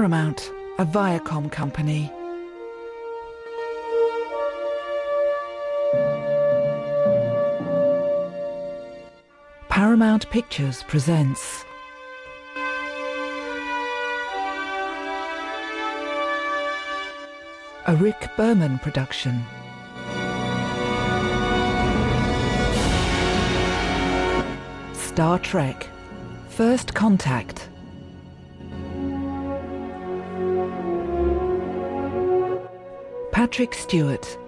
Paramount, a Viacom company. Paramount Pictures presents a Rick Berman production. Star Trek: First Contact. Patrick Stewart,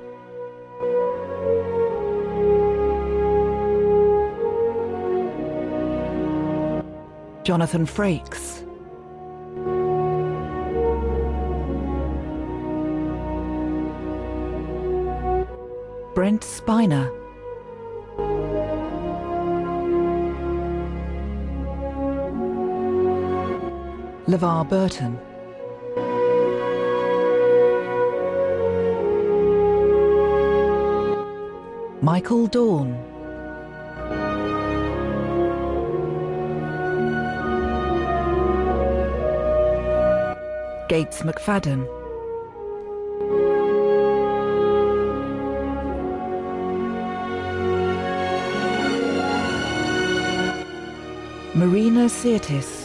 Jonathan Frakes, Brent Spiner, LeVar Burton, Michael Dorn, Gates McFadden, Marina Sirtis,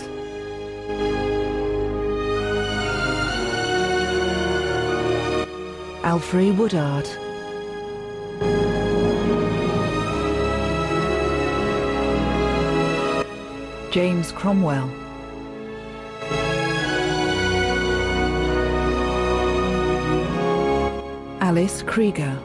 Alfre Woodard, James Cromwell, Alice Krieger,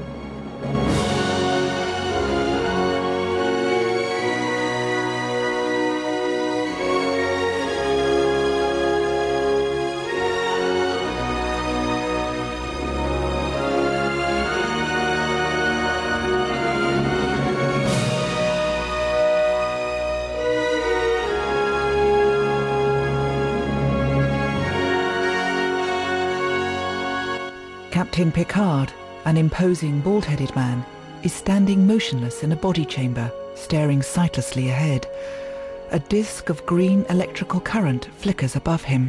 Captain Picard, an imposing bald-headed man, is standing motionless in a body chamber, staring sightlessly ahead. A disk of green electrical current flickers above him.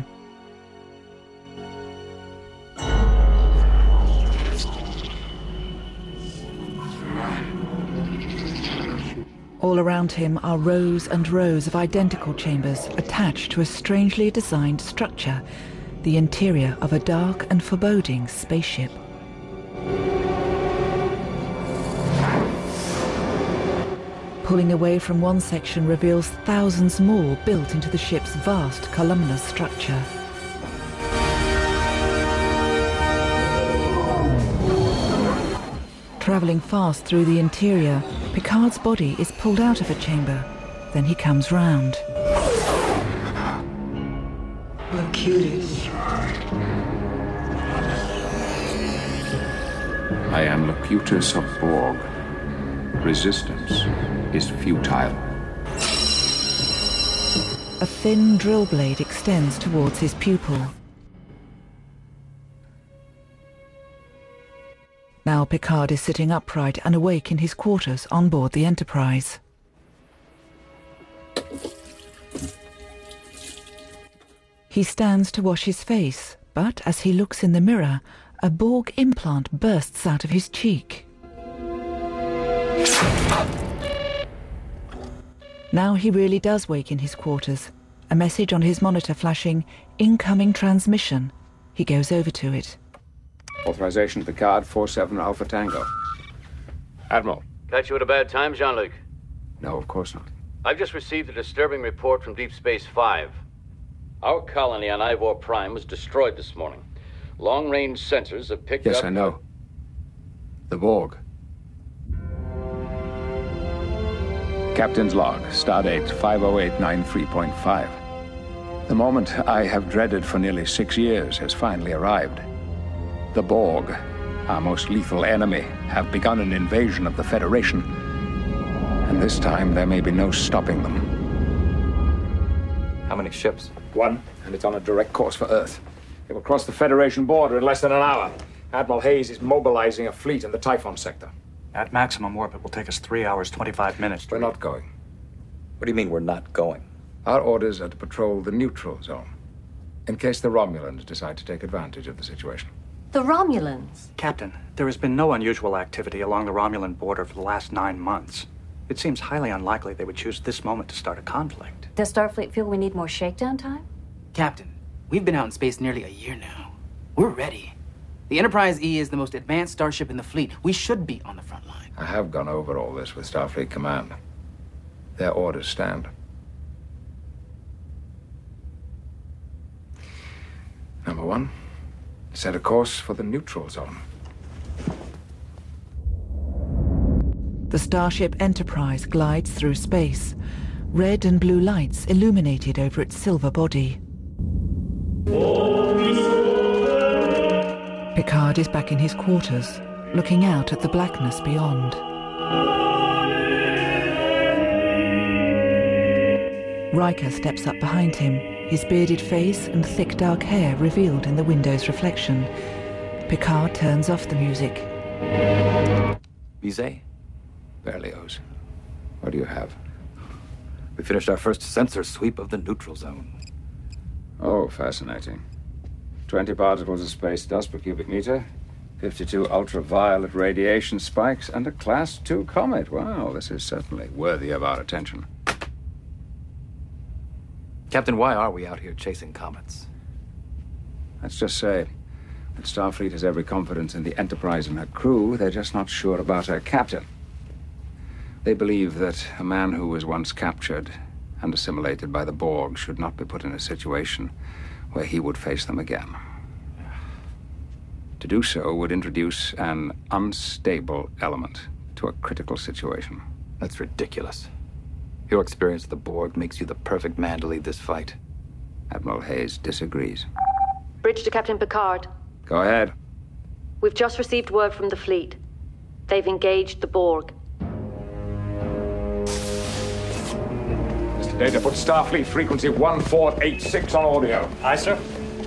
All around him are rows and rows of identical chambers attached to a strangely designed structure, the interior of a dark and foreboding spaceship. Pulling away from one section reveals thousands more built into the ship's vast columnar structure. Travelling fast through the interior, Picard's body is pulled out of a chamber. Then he comes round. Locutus. I am Locutus of Borg. Resistance is futile. A thin drill blade extends towards his pupil. Now Picard is sitting upright and awake in his quarters on board the Enterprise. He stands to wash his face, but as he looks in the mirror, a Borg implant bursts out of his cheek. Now he really does wake in his quarters. A message on his monitor flashing, "Incoming transmission." He goes over to it. Authorization Picard 47 Alpha Tango. Admiral. Catch you at a bad time, Jean-Luc? No, of course not. I've just received a disturbing report from Deep Space 5. Our colony on Ivor Prime was destroyed this morning. Long-range sensors have picked up... Yes, I know. The Borg. Captain's log, Stardate 50893.5. The moment I have dreaded for nearly 6 years has finally arrived. The Borg, our most lethal enemy, have begun an invasion of the Federation. And this time there may be no stopping them. How many ships? One, and it's on a direct course for Earth. It will cross the Federation border in less than an hour. Admiral Hayes is mobilizing a fleet in the Typhon sector. At maximum warp, it will take us 3 hours, 25 minutes. We're not going. What do you mean we're not going? Our orders are to patrol the neutral zone. In case the Romulans decide to take advantage of the situation. The Romulans? Captain, there has been no unusual activity along the Romulan border for the last 9 months. It seems highly unlikely they would choose this moment to start a conflict. Does Starfleet feel we need more shakedown time? Captain, we've been out in space nearly a year now. We're ready. The Enterprise E is the most advanced starship in the fleet. We should be on the front line. I have gone over all this with Starfleet Command. Their orders stand. Number 1, set a course for the neutral zone. The starship Enterprise glides through space, red and blue lights illuminated over its silver body. Picard is back in his quarters, looking out at the blackness beyond. Riker steps up behind him, his bearded face and thick dark hair revealed in the window's reflection. Picard turns off the music. Bizet? Berlioz, what do you have? We finished our first sensor sweep of the neutral zone. Oh, fascinating. 20 particles of space dust per cubic meter, 52 ultraviolet radiation spikes, and a Class II comet. Wow, this is certainly worthy of our attention. Captain, why are we out here chasing comets? Let's just say that Starfleet has every confidence in the Enterprise and her crew. They're just not sure about her captain. They believe that a man who was once captured and assimilated by the Borg should not be put in a situation where he would face them again. To do so would introduce an unstable element to a critical situation. That's ridiculous. Your experience with the Borg makes you the perfect man to lead this fight. Admiral Hayes disagrees. Bridge to Captain Picard. Go ahead. We've just received word from the fleet. They've engaged the Borg. Mr. Data, put Starfleet frequency 1486 on audio. Aye, sir.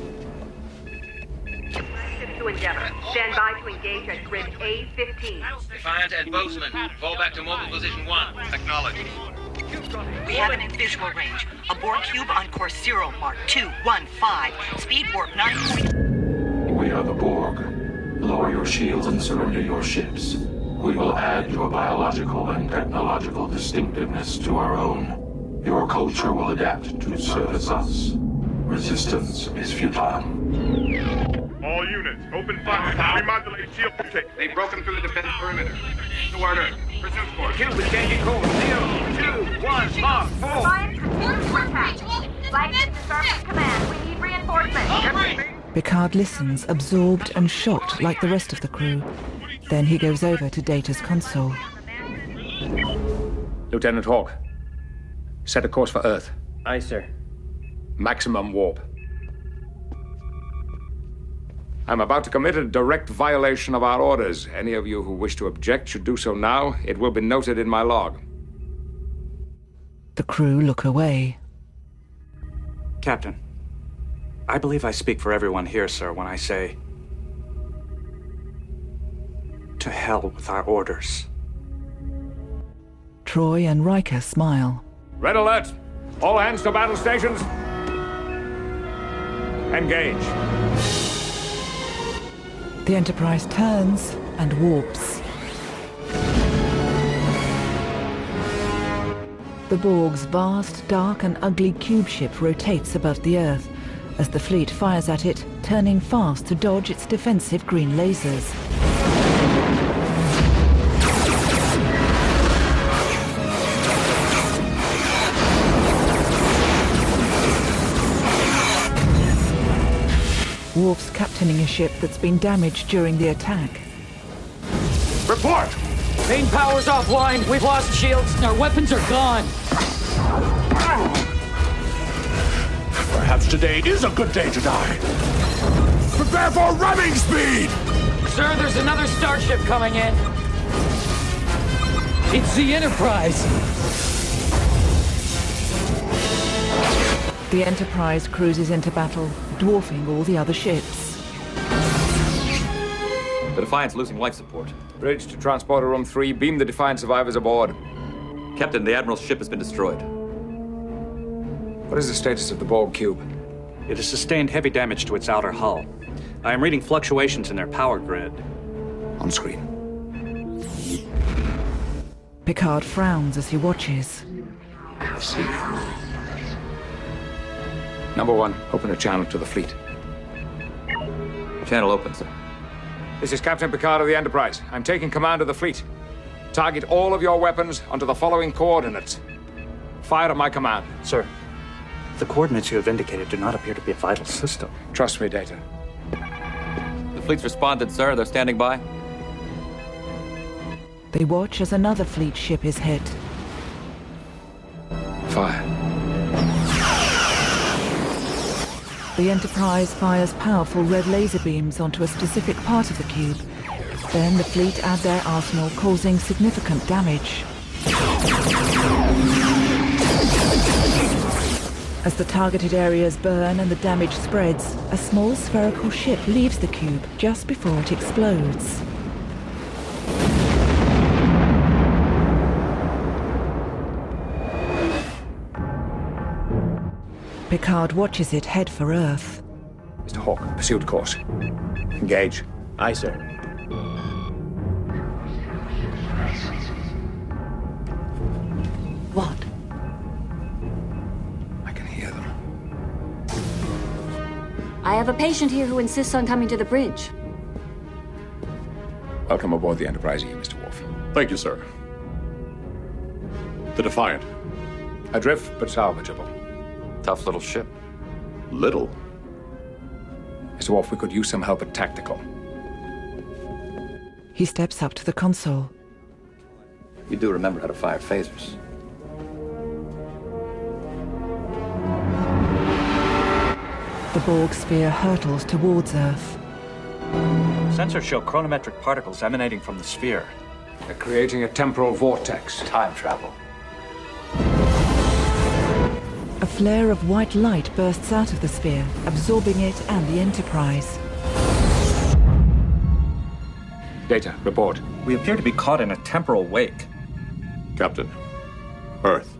To Endeavor. Stand by to engage at grid A15. Defiant and Bozeman, fall back to mobile position 1. Acknowledge. We have it in visual range. A Borg cube on course 0, Mark 215. Speed warp 9. We are the Borg. Lower your shields and surrender your ships. We will add your biological and technological distinctiveness to our own. Your culture will adapt to service us. Resistance is futile. All units, open fire. Remodulate shield protection. They've broken through the defense perimeter. To order. Pursuit force. Cube is changing course. 0, 2, 1, mark, 4. Defiant continues to attack. Flight to Starfleet Command. We need reinforcements. Picard listens, absorbed and shocked like the rest of the crew. Then he goes over to Data's console. Lieutenant Hawk, set a course for Earth. Aye, sir. Maximum warp. I'm about to commit a direct violation of our orders. Any of you who wish to object should do so now. It will be noted in my log. The crew look away. Captain, I believe I speak for everyone here, sir, when I say, to hell with our orders. Troy and Riker smile. Red alert! All hands to battle stations! Engage. The Enterprise turns and warps. The Borg's vast, dark and ugly cube ship rotates above the Earth as the fleet fires at it, turning fast to dodge its defensive green lasers. Worf's captaining a ship that's been damaged during the attack. Report! Main power's offline. We've lost shields. Our weapons are gone. Perhaps today is a good day to die. Prepare for ramming speed! Sir, there's another starship coming in. It's the Enterprise. The Enterprise cruises into battle, dwarfing all the other ships. The Defiant's losing life support. Bridge to Transporter Room 3. Beam the Defiant survivors aboard. Captain, the Admiral's ship has been destroyed. What is the status of the Borg cube? It has sustained heavy damage to its outer hull. I am reading fluctuations in their power grid. On screen. Picard frowns as he watches. See. Number 1, open a channel to the fleet. Channel open, sir. This is Captain Picard of the Enterprise. I'm taking command of the fleet. Target all of your weapons onto the following coordinates. Fire at my command. Sir, the coordinates you have indicated do not appear to be a vital system. Trust me, Data. The fleet's responded, sir. They're standing by. They watch as another fleet ship is hit. Fire. The Enterprise fires powerful red laser beams onto a specific part of the cube. Then the fleet add their arsenal, causing significant damage. As the targeted areas burn and the damage spreads, a small spherical ship leaves the cube just before it explodes. Picard watches it head for Earth. Mr. Hawk, pursuit course. Engage. Aye, sir. What? I can hear them. I have a patient here who insists on coming to the bridge. Welcome aboard the Enterprise E, Mr. Worf. Thank you, sir. The Defiant. Adrift, but salvageable. Tough little ship. Little? Mr. Worf, we could use some help at tactical. He steps up to the console. You do remember how to fire phasers. The Borg sphere hurtles towards Earth. Sensors show chronometric particles emanating from the sphere. They're creating a temporal vortex. Time travel. A flare of white light bursts out of the sphere, absorbing it and the Enterprise. Data, report. We appear to be caught in a temporal wake. Captain, Earth.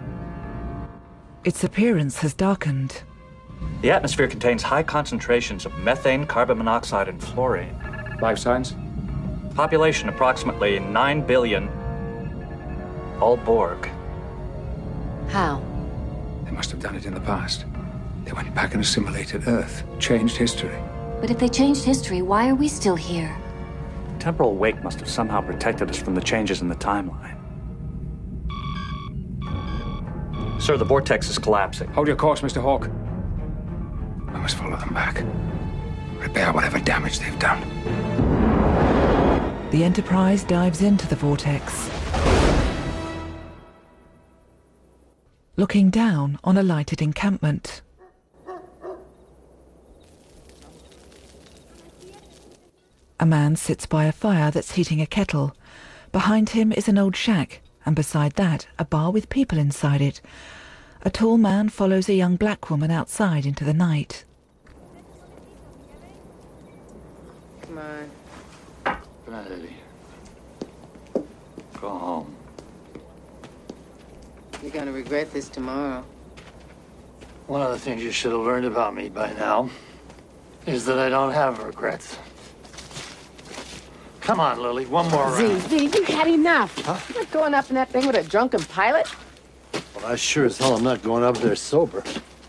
Its appearance has darkened. The atmosphere contains high concentrations of methane, carbon monoxide, and fluorine. Life signs? Population approximately 9 billion. All Borg. How? They must have done it in the past. They went back and assimilated Earth, changed history. But if they changed history, why are we still here? Temporal wake must have somehow protected us from the changes in the timeline. Sir, the vortex is collapsing. Hold your course, Mr. Hawk. We must follow them back. Repair whatever damage they've done. The Enterprise dives into the vortex. Looking down on a lighted encampment. A man sits by a fire that's heating a kettle. Behind him is an old shack, and beside that, a bar with people inside it. A tall man follows a young black woman outside into the night. Come on. Come on, Lily. Go home. You're gonna regret this tomorrow. One of the things you should have learned about me by now is that I don't have regrets. Come on, Lily, one more round. Z, you had enough. Huh? You're not going up in that thing with a drunken pilot. Well, I sure as hell am not going up there sober.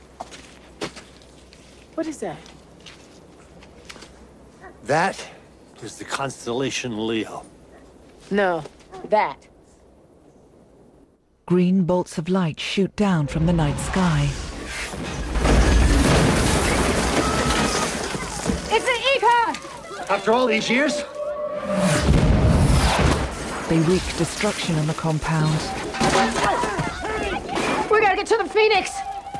What is that? That is the constellation Leo. No, that. Green bolts of light shoot down from the night sky. It's an Econ! After all these years? They wreak destruction on the compound. We gotta get to the Phoenix!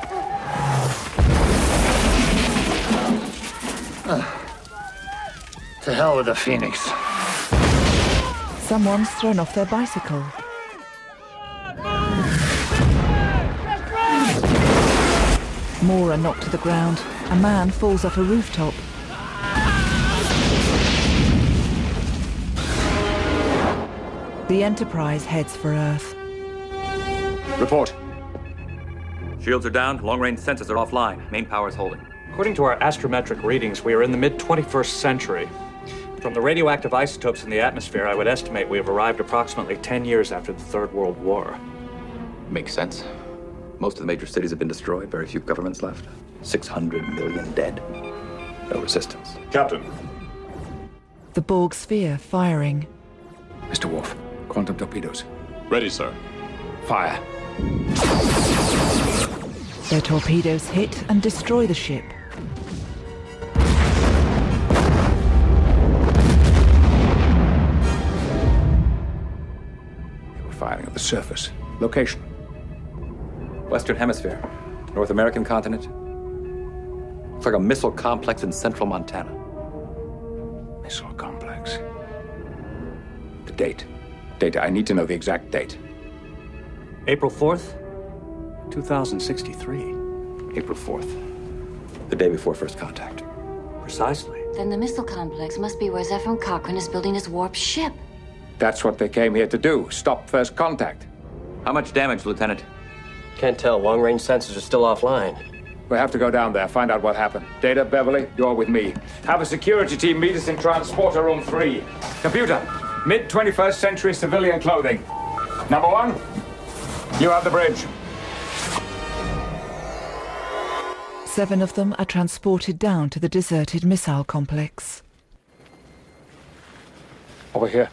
To hell with the Phoenix. Someone's thrown off their bicycle. More are knocked to the ground. A man falls off a rooftop. The Enterprise heads for Earth. Report. Shields are down. Long-range sensors are offline. Main power is holding. According to our astrometric readings, we are in the mid-21st century. From the radioactive isotopes in the atmosphere, I would estimate we have arrived approximately 10 years after the Third World War. Makes sense. Most of the major cities have been destroyed, very few governments left. 600 million dead. No resistance. Captain. The Borg sphere firing. Mr. Worf, quantum torpedoes. Ready, sir. Fire. Their torpedoes hit and destroy the ship. They were firing at the surface. Location? Western Hemisphere. North American continent. It's like a missile complex in central Montana. Missile complex. The date. Data, I need to know the exact date. April 4th, 2063. April 4th. The day before first contact. Precisely. Then the missile complex must be where Zefram Cochrane is building his warp ship. That's what they came here to do. Stop first contact. How much damage, Lieutenant? Can't tell. Long-range sensors are still offline. We have to go down there, find out what happened. Data, Beverly, you're with me. Have a security team meet us in Transporter Room 3. Computer, mid-21st century civilian clothing. Number 1, you have the bridge. 7 of them are transported down to the deserted missile complex. Over here.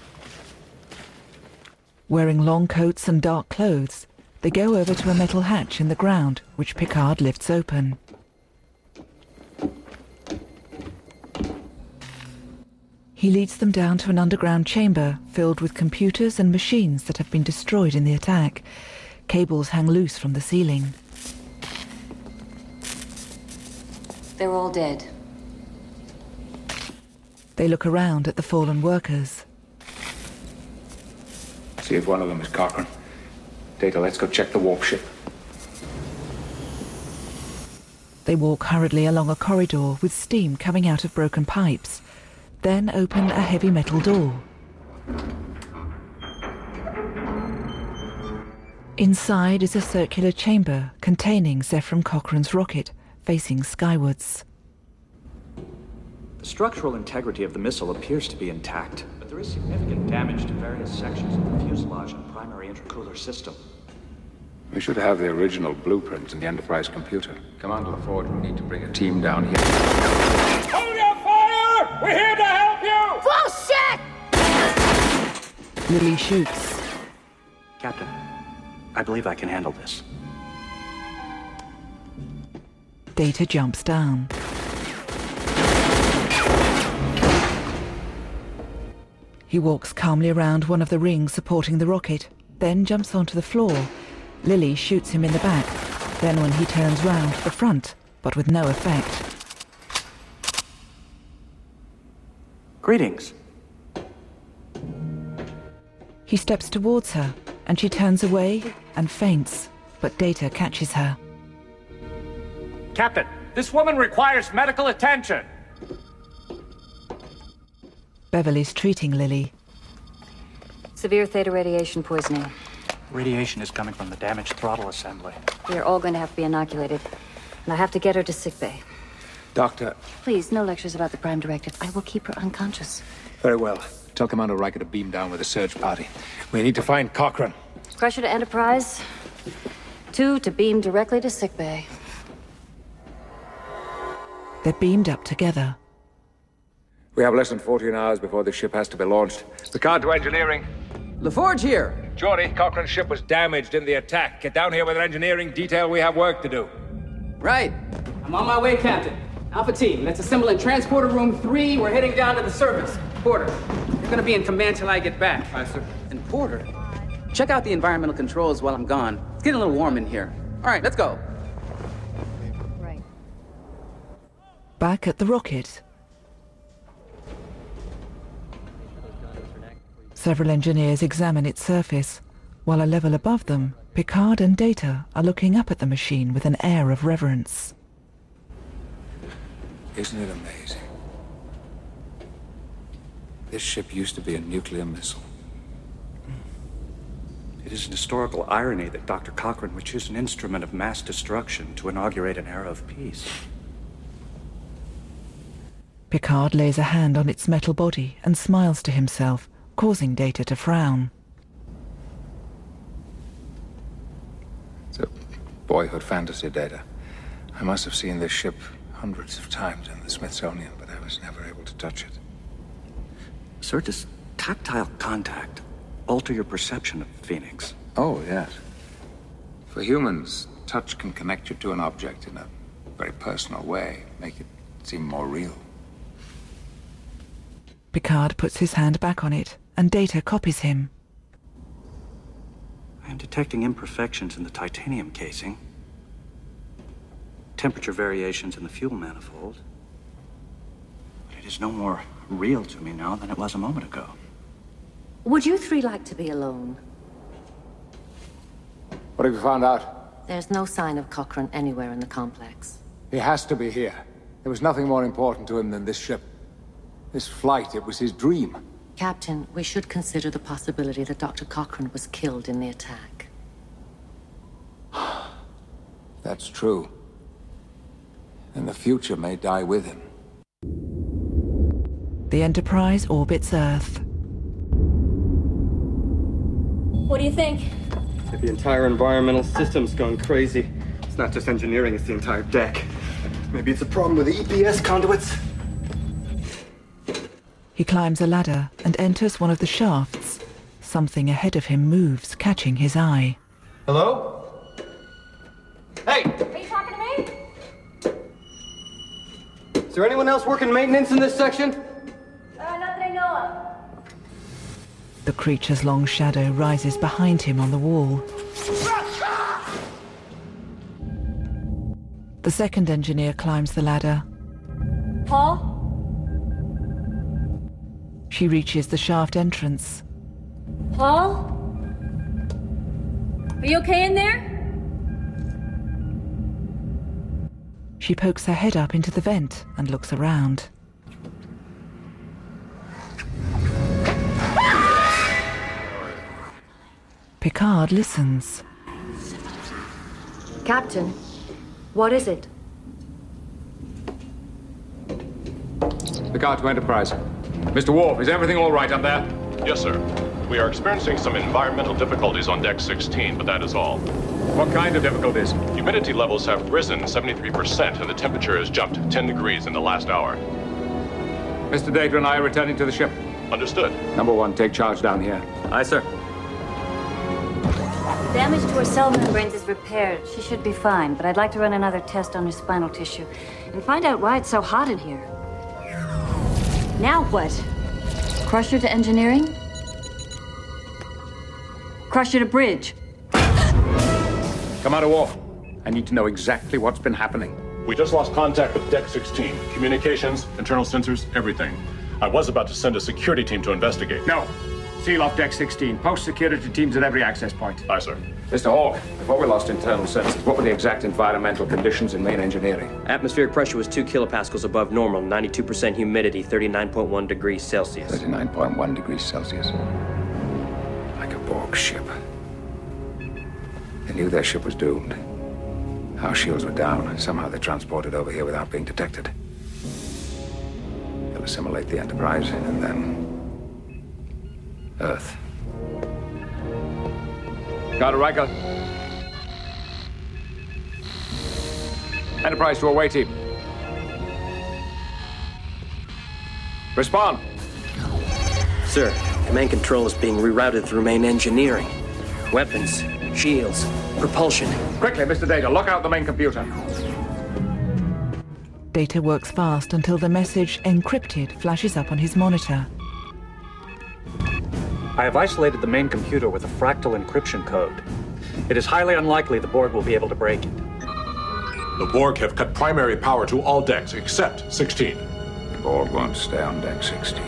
Wearing long coats and dark clothes, they go over to a metal hatch in the ground, which Picard lifts open. He leads them down to an underground chamber filled with computers and machines that have been destroyed in the attack. Cables hang loose from the ceiling. They're all dead. They look around at the fallen workers. See if one of them is Cochrane. Data, let's go check the warp ship. They walk hurriedly along a corridor with steam coming out of broken pipes, then open a heavy metal door. Inside is a circular chamber containing Zefram Cochrane's rocket, facing skywards. The structural integrity of the missile appears to be intact, but there is significant damage to various sections of the fuselage and primary intercooler system. We should have the original blueprints in the Enterprise computer. Commander LaForge, we need to bring a team down here. Hold your fire! We're here to help you! Bullshit! Lily shoots. Captain, I believe I can handle this. Data jumps down. He walks calmly around one of the rings supporting the rocket, then jumps onto the floor. Lily shoots him in the back, then when he turns round, the front, but with no effect. Greetings. He steps towards her, and she turns away and faints, but Data catches her. Captain, this woman requires medical attention. Beverly's treating Lily. Severe theta radiation poisoning. Radiation is coming from the damaged throttle assembly. We are all going to have to be inoculated. And I have to get her to sickbay. Doctor. Please, no lectures about the Prime Directive. I will keep her unconscious. Very well. Tell Commander Riker to beam down with a search party. We need to find Cochrane. Crusher to Enterprise. 2 to beam directly to sickbay. They're beamed up together. We have less than 14 hours before the ship has to be launched. Picard to engineering. LaForge here. Geordi, Cochrane's ship was damaged in the attack. Get down here with an engineering detail. We have work to do. Right. I'm on my way, Captain. Alpha Team, let's assemble in Transporter Room 3. We're heading down to the surface. Porter, you're gonna be in command till I get back. Aye, sir. And Porter, check out the environmental controls while I'm gone. It's getting a little warm in here. All right, let's go. Right. Back at the rocket. Several engineers examine its surface, while a level above them, Picard and Data are looking up at the machine with an air of reverence. Isn't it amazing? This ship used to be a nuclear missile. It is an historical irony that Dr. Cochrane would choose an instrument of mass destruction to inaugurate an era of peace. Picard lays a hand on its metal body and smiles to himself, causing Data to frown. It's a boyhood fantasy, Data. I must have seen this ship hundreds of times in the Smithsonian, but I was never able to touch it. Sir, does tactile contact alter your perception of Phoenix? Oh, yes. For humans, touch can connect you to an object in a very personal way, make it seem more real. Picard puts his hand back on it, and Data copies him. I am detecting imperfections in the titanium casing. Temperature variations in the fuel manifold. But it is no more real to me now than it was a moment ago. Would you three like to be alone? What have you found out? There's no sign of Cochrane anywhere in the complex. He has to be here. There was nothing more important to him than this ship. This flight, it was his dream. Captain, we should consider the possibility that Dr. Cochrane was killed in the attack. That's true. And the future may die with him. The Enterprise orbits Earth. What do you think? The entire environmental system's gone crazy. It's not just engineering, it's the entire deck. Maybe it's a problem with the EPS conduits. He climbs a ladder and enters one of the shafts. Something ahead of him moves, catching his eye. Hello? Hey! Are you talking to me? Is there anyone else working maintenance in this section? Not that I know of. The creature's long shadow rises behind him on the wall. The second engineer climbs the ladder. Paul? She reaches the shaft entrance. Paul? Are you okay in there? She pokes her head up into the vent and looks around. Picard listens. Captain, what is it? Picard to Enterprise. Mr. Worf, is everything all right up there? Yes, sir. We are experiencing some environmental difficulties on Deck 16, but that is all. What kind of difficulties? Humidity levels have risen 73%, and the temperature has jumped 10 degrees in the last hour. Mr. Data and I are returning to the ship. Understood. Number 1, take charge down here. Aye, sir. The damage to her cell membranes is repaired. She should be fine, but I'd like to run another test on her spinal tissue and find out why it's so hot in here. Now what? Crush her to engineering? Crush her to bridge? Commander Worf, I need to know exactly what's been happening. We just lost contact with Deck 16. Communications, internal sensors, everything. I was about to send a security team to investigate. No. Seal off Deck 16. Post security teams at every access point. Aye, sir. Mr. Hawk, before we lost internal sensors, what were the exact environmental conditions in main engineering? Atmospheric pressure was 2 kilopascals above normal, 92% humidity, 39.1 degrees Celsius. 39.1 degrees Celsius. Like a Borg ship. They knew their ship was doomed. Our shields were down. Somehow they transported over here without being detected. They'll assimilate the Enterprise, and then Earth. Carter Riker. Enterprise to away team. Respond. Sir, command control is being rerouted through main engineering. Weapons, shields, propulsion. Quickly, Mr. Data, lock out the main computer. Data works fast until the message encrypted flashes up on his monitor. I have isolated the main computer with a fractal encryption code. It is highly unlikely the Borg will be able to break it. The Borg have cut primary power to all decks except 16. The Borg won't stay on Deck 16.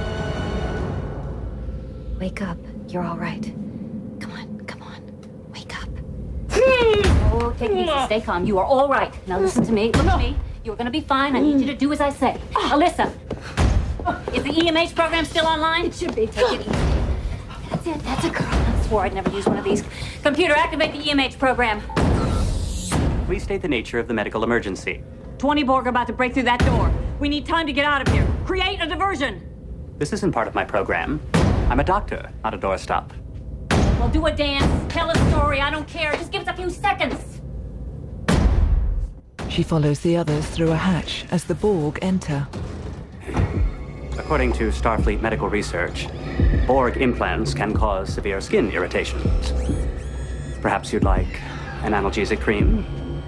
Wake up. You're all right. Come on. Wake up. Oh, take it easy. Stay calm. You are all right. Now listen to me. Look at me. You're gonna be fine. I need you to do as I say. Alyssa, is the EMH program still online? It should be. Take it easy. That's it. That's a girl. I swore I'd never use one of these. Computer, activate the EMH program. Please state the nature of the medical emergency. 20 Borg are about to break through that door. We need time to get out of here. Create a diversion. This isn't part of my program. I'm a doctor, not a doorstop. Well, do a dance. Tell a story. I don't care. Just give us a few seconds. She follows the others through a hatch as the Borg enter. According to Starfleet medical research, Borg implants can cause severe skin irritations. Perhaps you'd like an analgesic cream?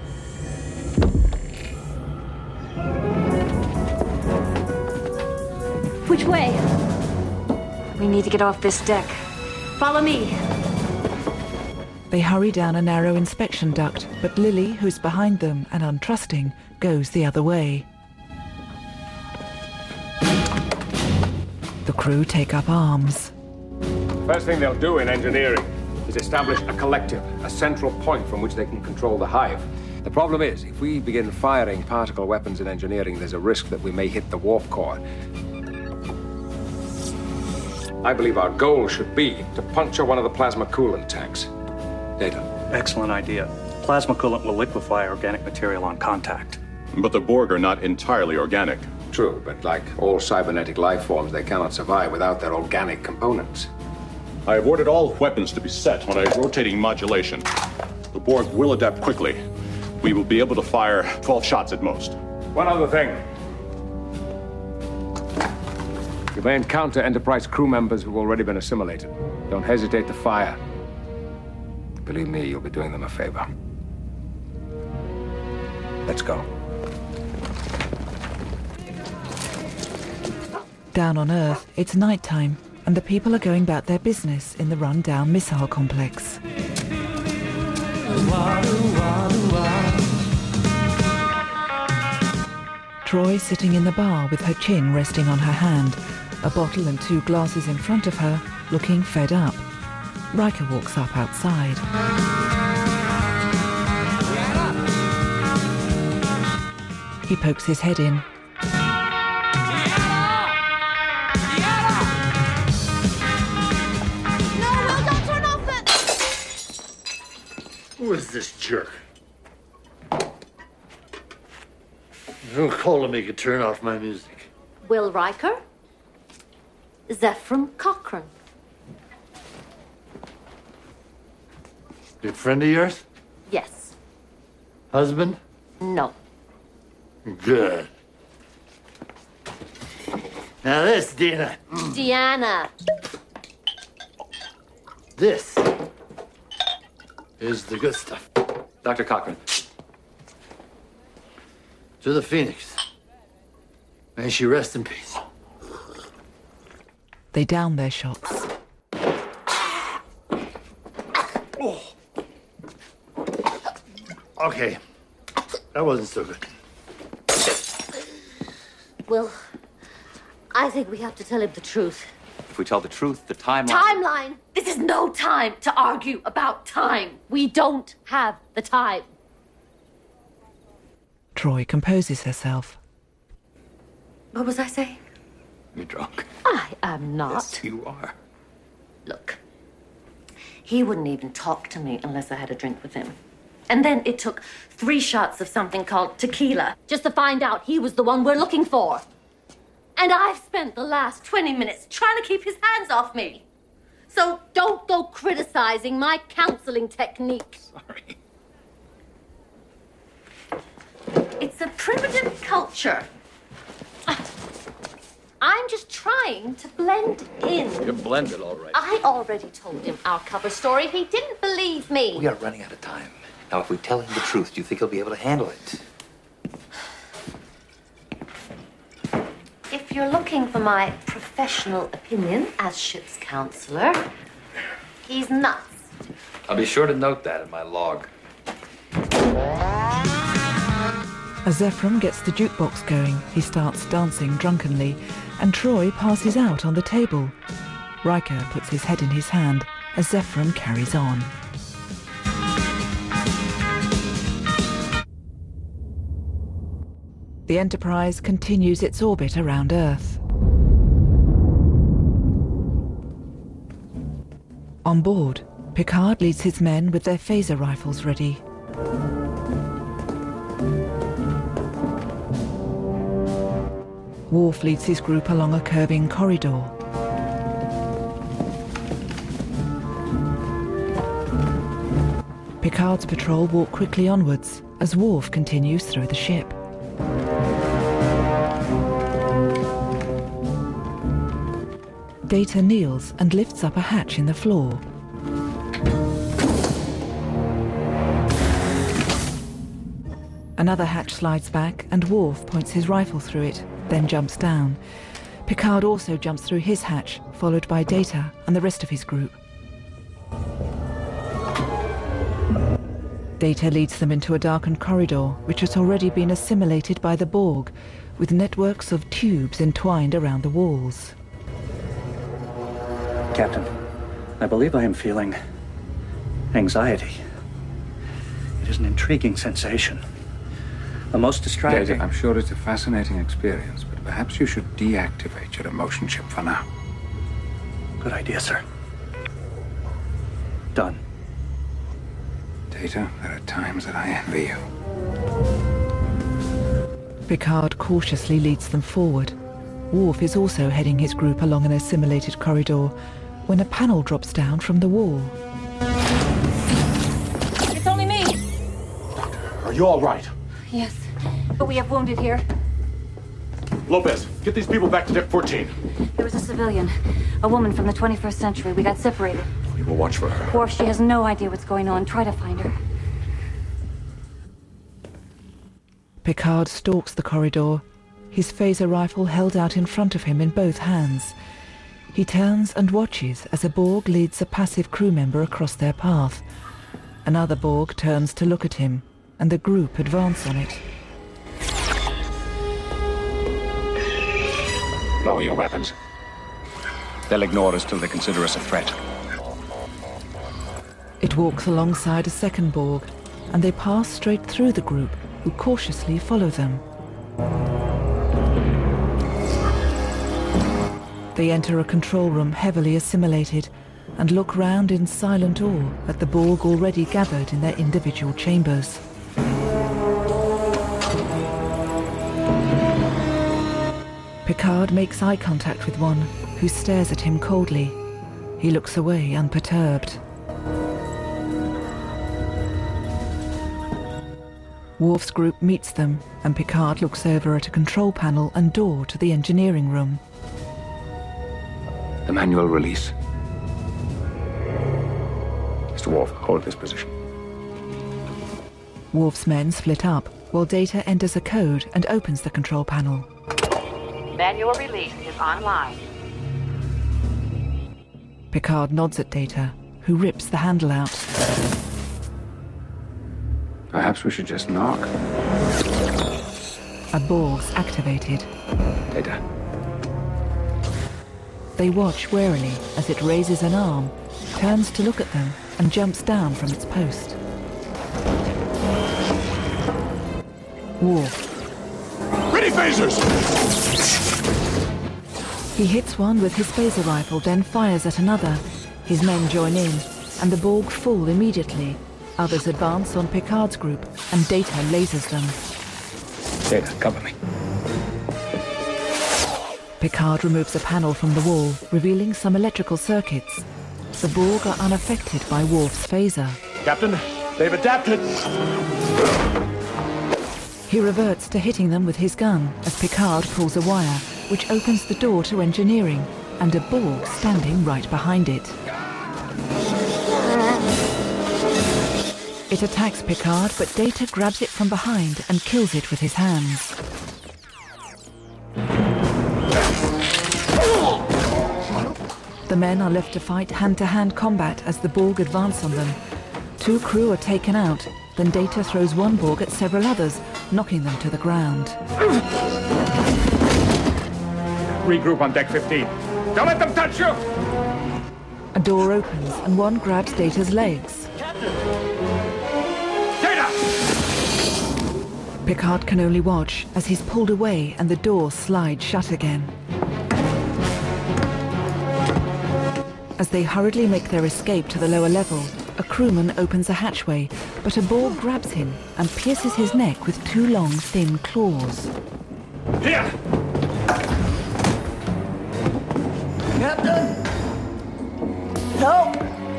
Which way? We need to get off this deck. Follow me. They hurry down a narrow inspection duct, but Lily, who's behind them and untrusting, goes the other way. The crew take up arms. First thing they'll do in engineering is establish a collective, a central point from which they can control the hive. The problem is, if we begin firing particle weapons in engineering, there's a risk that we may hit the warp core. I believe our goal should be to puncture one of the plasma coolant tanks. Data. Excellent idea. Plasma coolant will liquefy organic material on contact. But the Borg are not entirely organic. True, but like all cybernetic life forms, they cannot survive without their organic components. I have ordered all weapons to be set on a rotating modulation. The Borg will adapt quickly. We will be able to fire 12 shots at most. One other thing. You may encounter Enterprise crew members who've already been assimilated. Don't hesitate to fire. Believe me, you'll be doing them a favor. Let's go. Down on Earth, it's nighttime, and the people are going about their business in the run-down missile complex. Troi sitting in the bar with her chin resting on her hand, a bottle and 2 glasses in front of her, looking fed up. Riker walks up outside. He pokes his head in. Who is this jerk? Who told me to turn off my music? Will Riker? Zephram Cochrane. Good friend of yours? Yes. Husband? No. Good. Now this, Dina. Deanna. This is the good stuff. Dr. Cochrane. To the Phoenix. May she rest in peace. They down their shots. Okay. That wasn't so good. Will, I think we have to tell him the truth. If we tell the truth, the timeline... Timeline! This is no time to argue about time. We don't have the time. Troi composes herself. What was I saying? You're drunk. I am not. Yes, you are. Look, he wouldn't even talk to me unless I had a drink with him. And then it took 3 shots of something called tequila just to find out he was the one we're looking for. And I've spent the last 20 minutes trying to keep his hands off me. So don't go criticizing my counseling technique. Sorry. It's a primitive culture. I'm just trying to blend in. You're blended, all right. I already told him our cover story. He didn't believe me. We are running out of time. Now, if we tell him the truth, do you think he'll be able to handle it? If you're looking for my professional opinion as ship's counselor, he's nuts. I'll be sure to note that in my log. As Zephram gets the jukebox going, he starts dancing drunkenly, and Troi passes out on the table. Riker puts his head in his hand as Zephram carries on. The Enterprise continues its orbit around Earth. On board, Picard leads his men with their phaser rifles ready. Worf leads his group along a curving corridor. Picard's patrol walk quickly onwards as Worf continues through the ship. Data kneels and lifts up a hatch in the floor. Another hatch slides back and Worf points his rifle through it, then jumps down. Picard also jumps through his hatch, followed by Data and the rest of his group. Data leads them into a darkened corridor, which has already been assimilated by the Borg, with networks of tubes entwined around the walls. Captain, I believe I am feeling anxiety. It is an intriguing sensation. The most distracting... Data, I'm sure it's a fascinating experience, but perhaps you should deactivate your emotion chip for now. Good idea, sir. Done. Data, there are times that I envy you. Picard cautiously leads them forward. Worf is also heading his group along an assimilated corridor when a panel drops down from the wall. It's only me! Are you all right? Yes, but we have wounded here. Lopez, get these people back to Deck 14. There was a civilian, a woman from the 21st century. We got separated. We will watch for her. Worf, she has no idea what's going on. Try to find her. Picard stalks the corridor, his phaser rifle held out in front of him in both hands. He turns and watches as a Borg leads a passive crew member across their path. Another Borg turns to look at him, and the group advance on it. Lower your weapons. They'll ignore us till they consider us a threat. It walks alongside a second Borg, and they pass straight through the group, who cautiously follow them. They enter a control room heavily assimilated, and look round in silent awe at the Borg already gathered in their individual chambers. Picard makes eye contact with one, who stares at him coldly. He looks away unperturbed. Worf's group meets them, and Picard looks over at a control panel and door to the engineering room. The manual release. Mr. Worf, hold this position. Worf's men split up, while Data enters a code and opens the control panel. Manual release is online. Picard nods at Data, who rips the handle out. Perhaps we should just knock. A Borg's activated. Data. They watch warily as it raises an arm, turns to look at them, and jumps down from its post. Worf. Ready phasers! He hits one with his phaser rifle, then fires at another. His men join in, and the Borg fall immediately. Others advance on Picard's group, and Data lasers them. Data, cover me. Picard removes a panel from the wall, revealing some electrical circuits. The Borg are unaffected by Worf's phaser. Captain, they've adapted. He reverts to hitting them with his gun as Picard pulls a wire, which opens the door to engineering, and a Borg standing right behind it. It attacks Picard, but Data grabs it from behind and kills it with his hands. The men are left to fight hand-to-hand combat as the Borg advance on them. 2 crew are taken out, then Data throws one Borg at several others, knocking them to the ground. Regroup on Deck 15. Don't let them touch you! A door opens and one grabs Data's legs. Data! Picard can only watch as he's pulled away and the door slides shut again. As they hurriedly make their escape to the lower level, a crewman opens a hatchway, but a Borg grabs him and pierces his neck with 2 long, thin claws. Here! Captain! Help!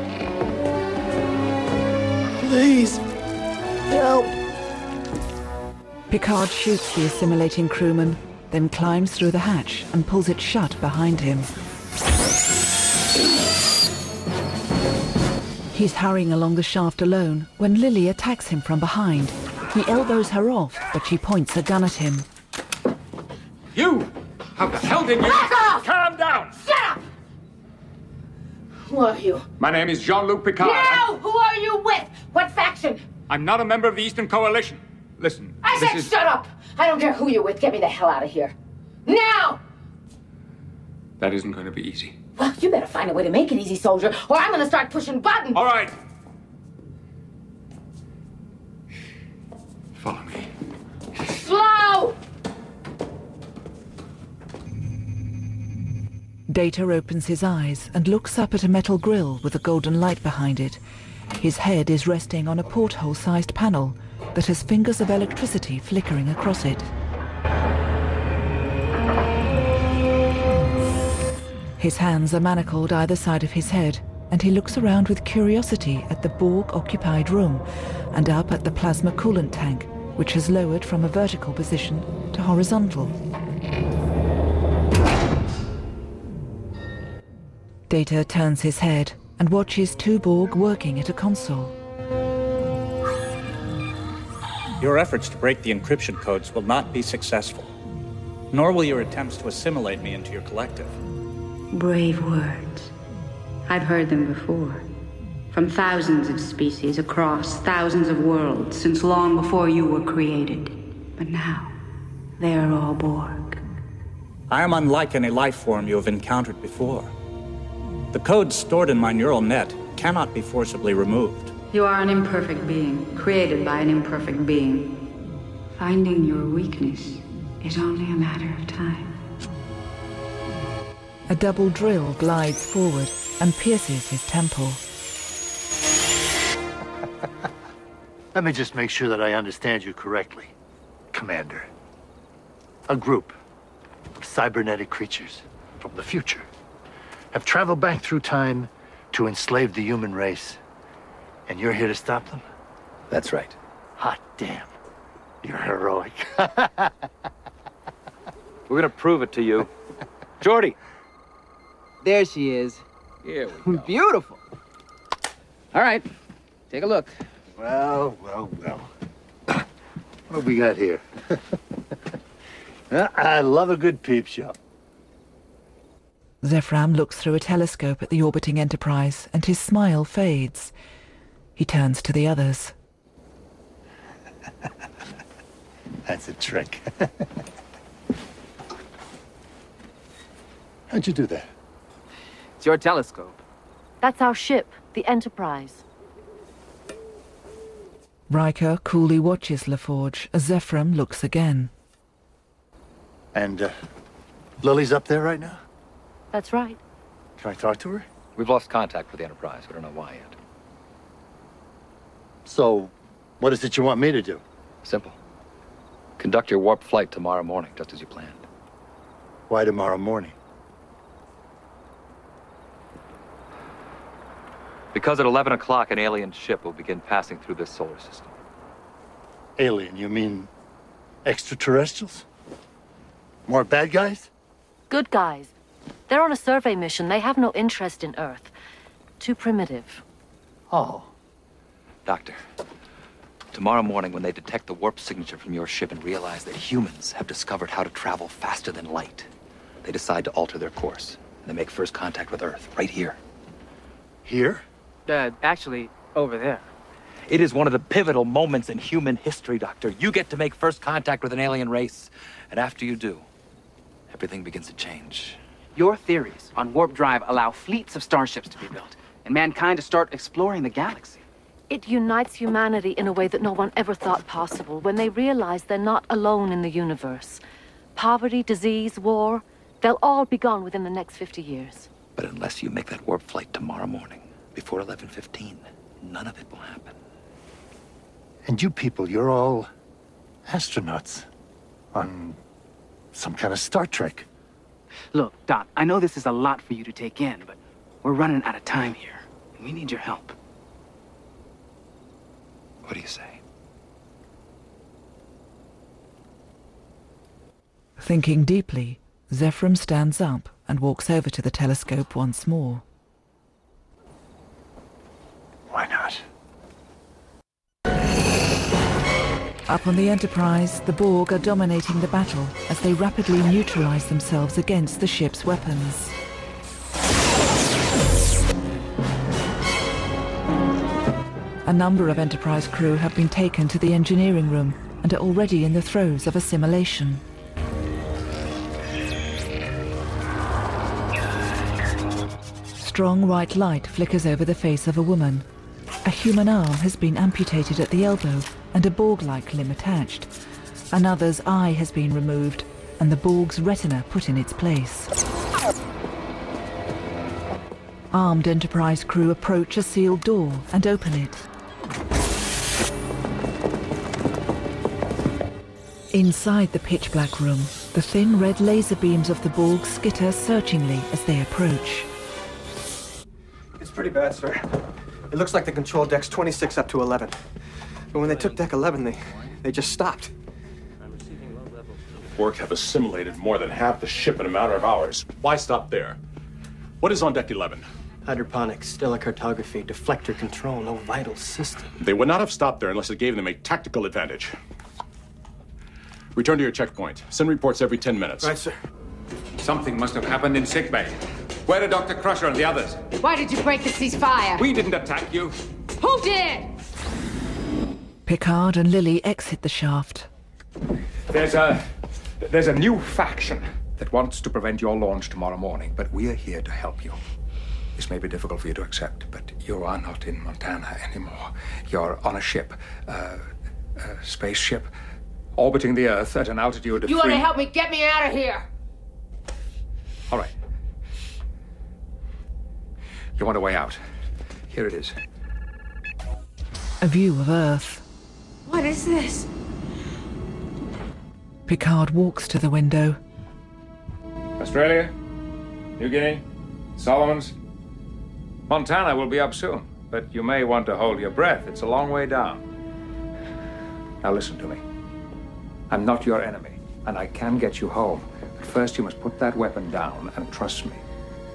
Please, help! Picard shoots the assimilating crewman, then climbs through the hatch and pulls it shut behind him. He's hurrying along the shaft alone when Lily attacks him from behind. He elbows her off, but she points a gun at him. You! How the hell did you... Back off! Calm down! Shut up! Who are you? My name is Jean-Luc Picard. Now! Who are you with? What faction? I'm not a member of the Eastern Coalition. Listen, I said shut up! I don't care who you're with. Get me the hell out of here. Now! That isn't going to be easy. Well, you better find a way to make it easy, soldier, or I'm gonna start pushing buttons! All right. Follow me. Slow! Data opens his eyes and looks up at a metal grill with a golden light behind it. His head is resting on a porthole-sized panel that has fingers of electricity flickering across it. His hands are manacled either side of his head, and he looks around with curiosity at the Borg-occupied room and up at the plasma coolant tank, which has lowered from a vertical position to horizontal. Data turns his head and watches two Borg working at a console. Your efforts to break the encryption codes will not be successful, nor will your attempts to assimilate me into your collective. Brave words. I've heard them before. From thousands of species across thousands of worlds since long before you were created. But now, they are all Borg. I am unlike any life form you have encountered before. The codes stored in my neural net cannot be forcibly removed. You are an imperfect being, created by an imperfect being. Finding your weakness is only a matter of time. A double drill glides forward and pierces his temple. Let me just make sure that I understand you correctly, Commander. A group of cybernetic creatures from the future have traveled back through time to enslave the human race. And you're here to stop them? That's right. Hot damn. You're heroic. We're gonna prove it to you. Geordi! There she is. Here we go. Beautiful. All right, take a look. Well. What have we got here? I love a good peep show. Zephram looks through a telescope at the orbiting Enterprise, and his smile fades. He turns to the others. That's a trick. How'd you do that? It's your telescope. That's our ship, the Enterprise. Riker coolly watches LaForge as Zephram looks again. And, Lily's up there right now? That's right. Can I talk to her? We've lost contact with the Enterprise. We don't know why yet. So, what is it you want me to do? Simple. Conduct your warp flight tomorrow morning, just as you planned. Why tomorrow morning? Because at 11 o'clock, an alien ship will begin passing through this solar system. Alien, you mean extraterrestrials? More bad guys? Good guys. They're on a survey mission. They have no interest in Earth. Too primitive. Oh. Doctor, tomorrow morning when they detect the warp signature from your ship and realize that humans have discovered how to travel faster than light, they decide to alter their course. And they make first contact with Earth, right here. Here? Actually, over there. It is one of the pivotal moments in human history, Doctor. You get to make first contact with an alien race. And after you do, everything begins to change. Your theories on warp drive allow fleets of starships to be built, and mankind to start exploring the galaxy. It unites humanity in a way that no one ever thought possible when they realize they're not alone in the universe. Poverty, disease, war, they'll all be gone within the next 50 years. But unless you make that warp flight tomorrow morning, before 11:15, none of it will happen. And you people, you're all astronauts on some kind of Star Trek. Look, Doc, I know this is a lot for you to take in, but we're running out of time here, and we need your help. What do you say? Thinking deeply, Zephram stands up and walks over to the telescope once more. Why not? Up on the Enterprise, the Borg are dominating the battle as they rapidly neutralize themselves against the ship's weapons. A number of Enterprise crew have been taken to the engineering room and are already in the throes of assimilation. Strong white light flickers over the face of a woman. A human arm has been amputated at the elbow and a Borg-like limb attached. Another's eye has been removed and the Borg's retina put in its place. Armed Enterprise crew approach a sealed door and open it. Inside the pitch-black room, the thin red laser beams of the Borg skitter searchingly as they approach. It's pretty bad, sir. It looks like the control deck's 26 up to 11. But when they took deck 11, they just stopped. Borg have assimilated more than half the ship in a matter of hours. Why stop there? What is on deck 11? Hydroponics, stellar cartography, deflector control, no vital system. They would not have stopped there unless it gave them a tactical advantage. Return to your checkpoint. Send reports every 10 minutes. Right, sir. Something must have happened in sickbay. Where are Dr. Crusher and the others? Why did you break the ceasefire? We didn't attack you. Who did? Picard and Lily exit the shaft. There's a new faction that wants to prevent your launch tomorrow morning, but we are here to help you. This may be difficult for you to accept, but you are not in Montana anymore. You're on a ship, a spaceship, orbiting the Earth at an altitude of You want to help me get me out of here? All right. You want a way out? Here it is. A view of Earth. What is this? Picard walks to the window. Australia, New Guinea, Solomons. Montana will be up soon, but you may want to hold your breath. It's a long way down. Now listen to me. I'm not your enemy, and I can get you home. But first you must put that weapon down and trust me.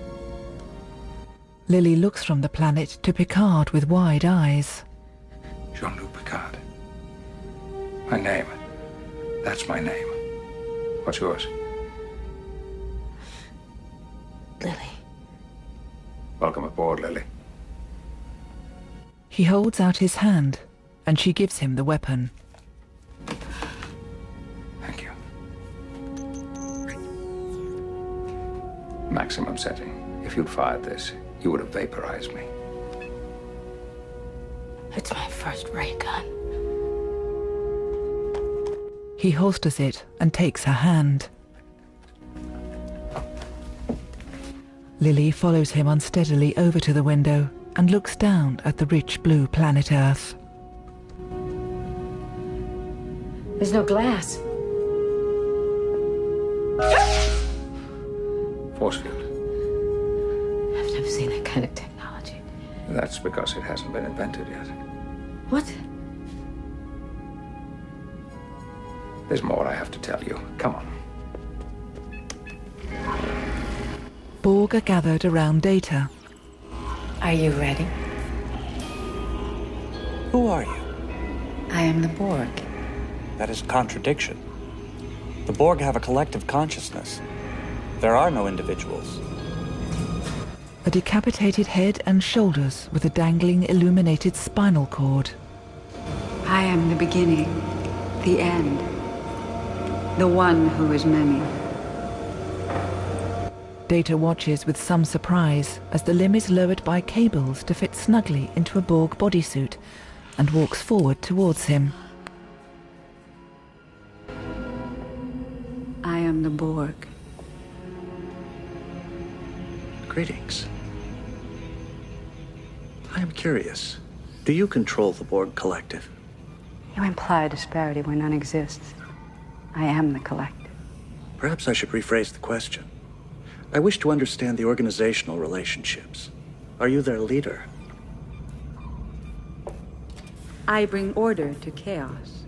Lily looks from the planet to Picard with wide eyes. Jean-Luc Picard. My name. That's my name. What's yours? Lily. Welcome aboard, Lily. He holds out his hand, and she gives him the weapon. Thank you. Maximum setting. If you'd fired this, you would have vaporized me. It's my first ray gun. He holsters it and takes her hand. Lily follows him unsteadily over to the window and looks down at the rich blue planet Earth. There's no glass. Force field. I've never seen that kind of technology. That's because it hasn't been invented yet. What? There's more I have to tell you. Come on. Borg are gathered around Data. Are you ready? Who are you? I am the Borg. That is a contradiction. The Borg have a collective consciousness. There are no individuals. A decapitated head and shoulders with a dangling illuminated spinal cord. I am the beginning, the end, the one who is many. Data watches with some surprise as the limb is lowered by cables to fit snugly into a Borg bodysuit and walks forward towards him. I am the Borg. Greetings. I am curious. Do you control the Borg Collective? You imply a disparity where none exists. I am the collective. Perhaps I should rephrase the question. I wish to understand the organizational relationships. Are you their leader? I bring order to chaos.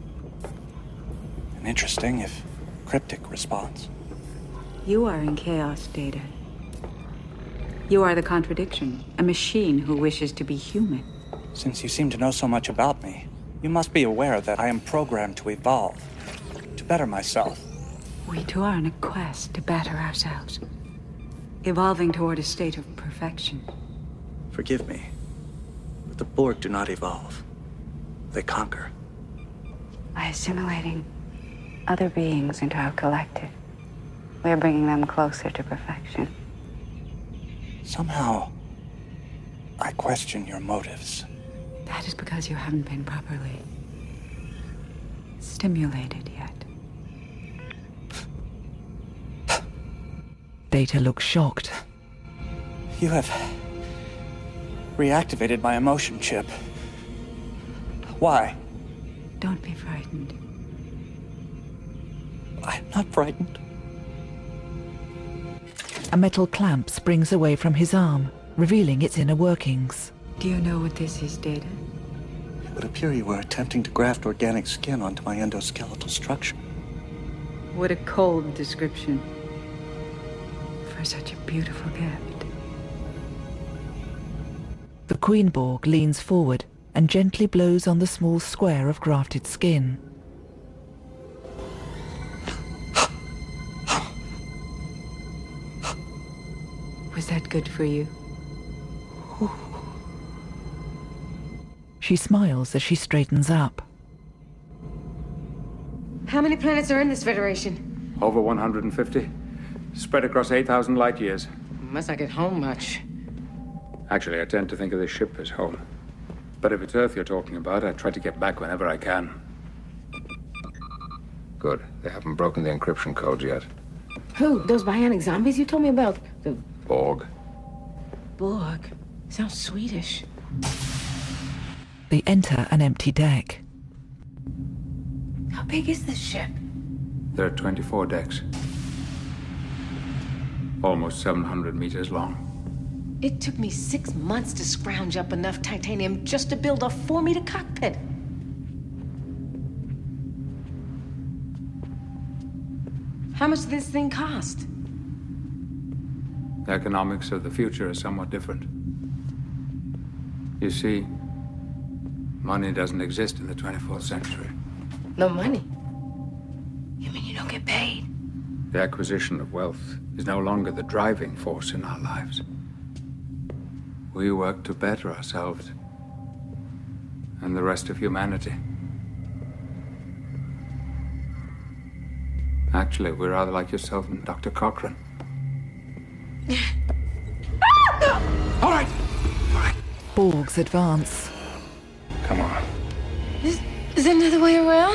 An interesting, if cryptic, response. You are in chaos, Data. You are the contradiction, a machine who wishes to be human. Since you seem to know so much about me, you must be aware that I am programmed to evolve, to better myself. We too are on a quest to better ourselves, evolving toward a state of perfection. Forgive me, but the Borg do not evolve. They conquer. By assimilating other beings into our collective, we are bringing them closer to perfection. Somehow, I question your motives. That is because you haven't been properly stimulated yet. Data looks shocked. You have reactivated my emotion chip. Why? Don't be frightened. I'm not frightened. A metal clamp springs away from his arm, revealing its inner workings. Do you know what this is, Data? It would appear you were attempting to graft organic skin onto my endoskeletal structure. What a cold description for such a beautiful gift. The Queen Borg leans forward and gently blows on the small square of grafted skin. Was that good for you? She smiles as she straightens up. How many planets are in this Federation? Over 150. Spread across 8,000 light years. Must not get home much. Actually, I tend to think of this ship as home. But if it's Earth you're talking about, I try to get back whenever I can. Good. They haven't broken the encryption codes yet. Who? Those bionic zombies you told me about? The Borg. Borg? Sounds Swedish. They enter an empty deck. How big is this ship? There are 24 decks. Almost 700 meters long. It took me 6 months to scrounge up enough titanium just to build a 4-meter cockpit. How much did this thing cost? The economics of the future are somewhat different. You see, money doesn't exist in the 24th century. No money? You mean you don't get paid? The acquisition of wealth is no longer the driving force in our lives. We work to better ourselves and the rest of humanity. Actually, we're rather like yourself and Dr. Cochrane. All right. Borgs advance. Come on. Is there another way around?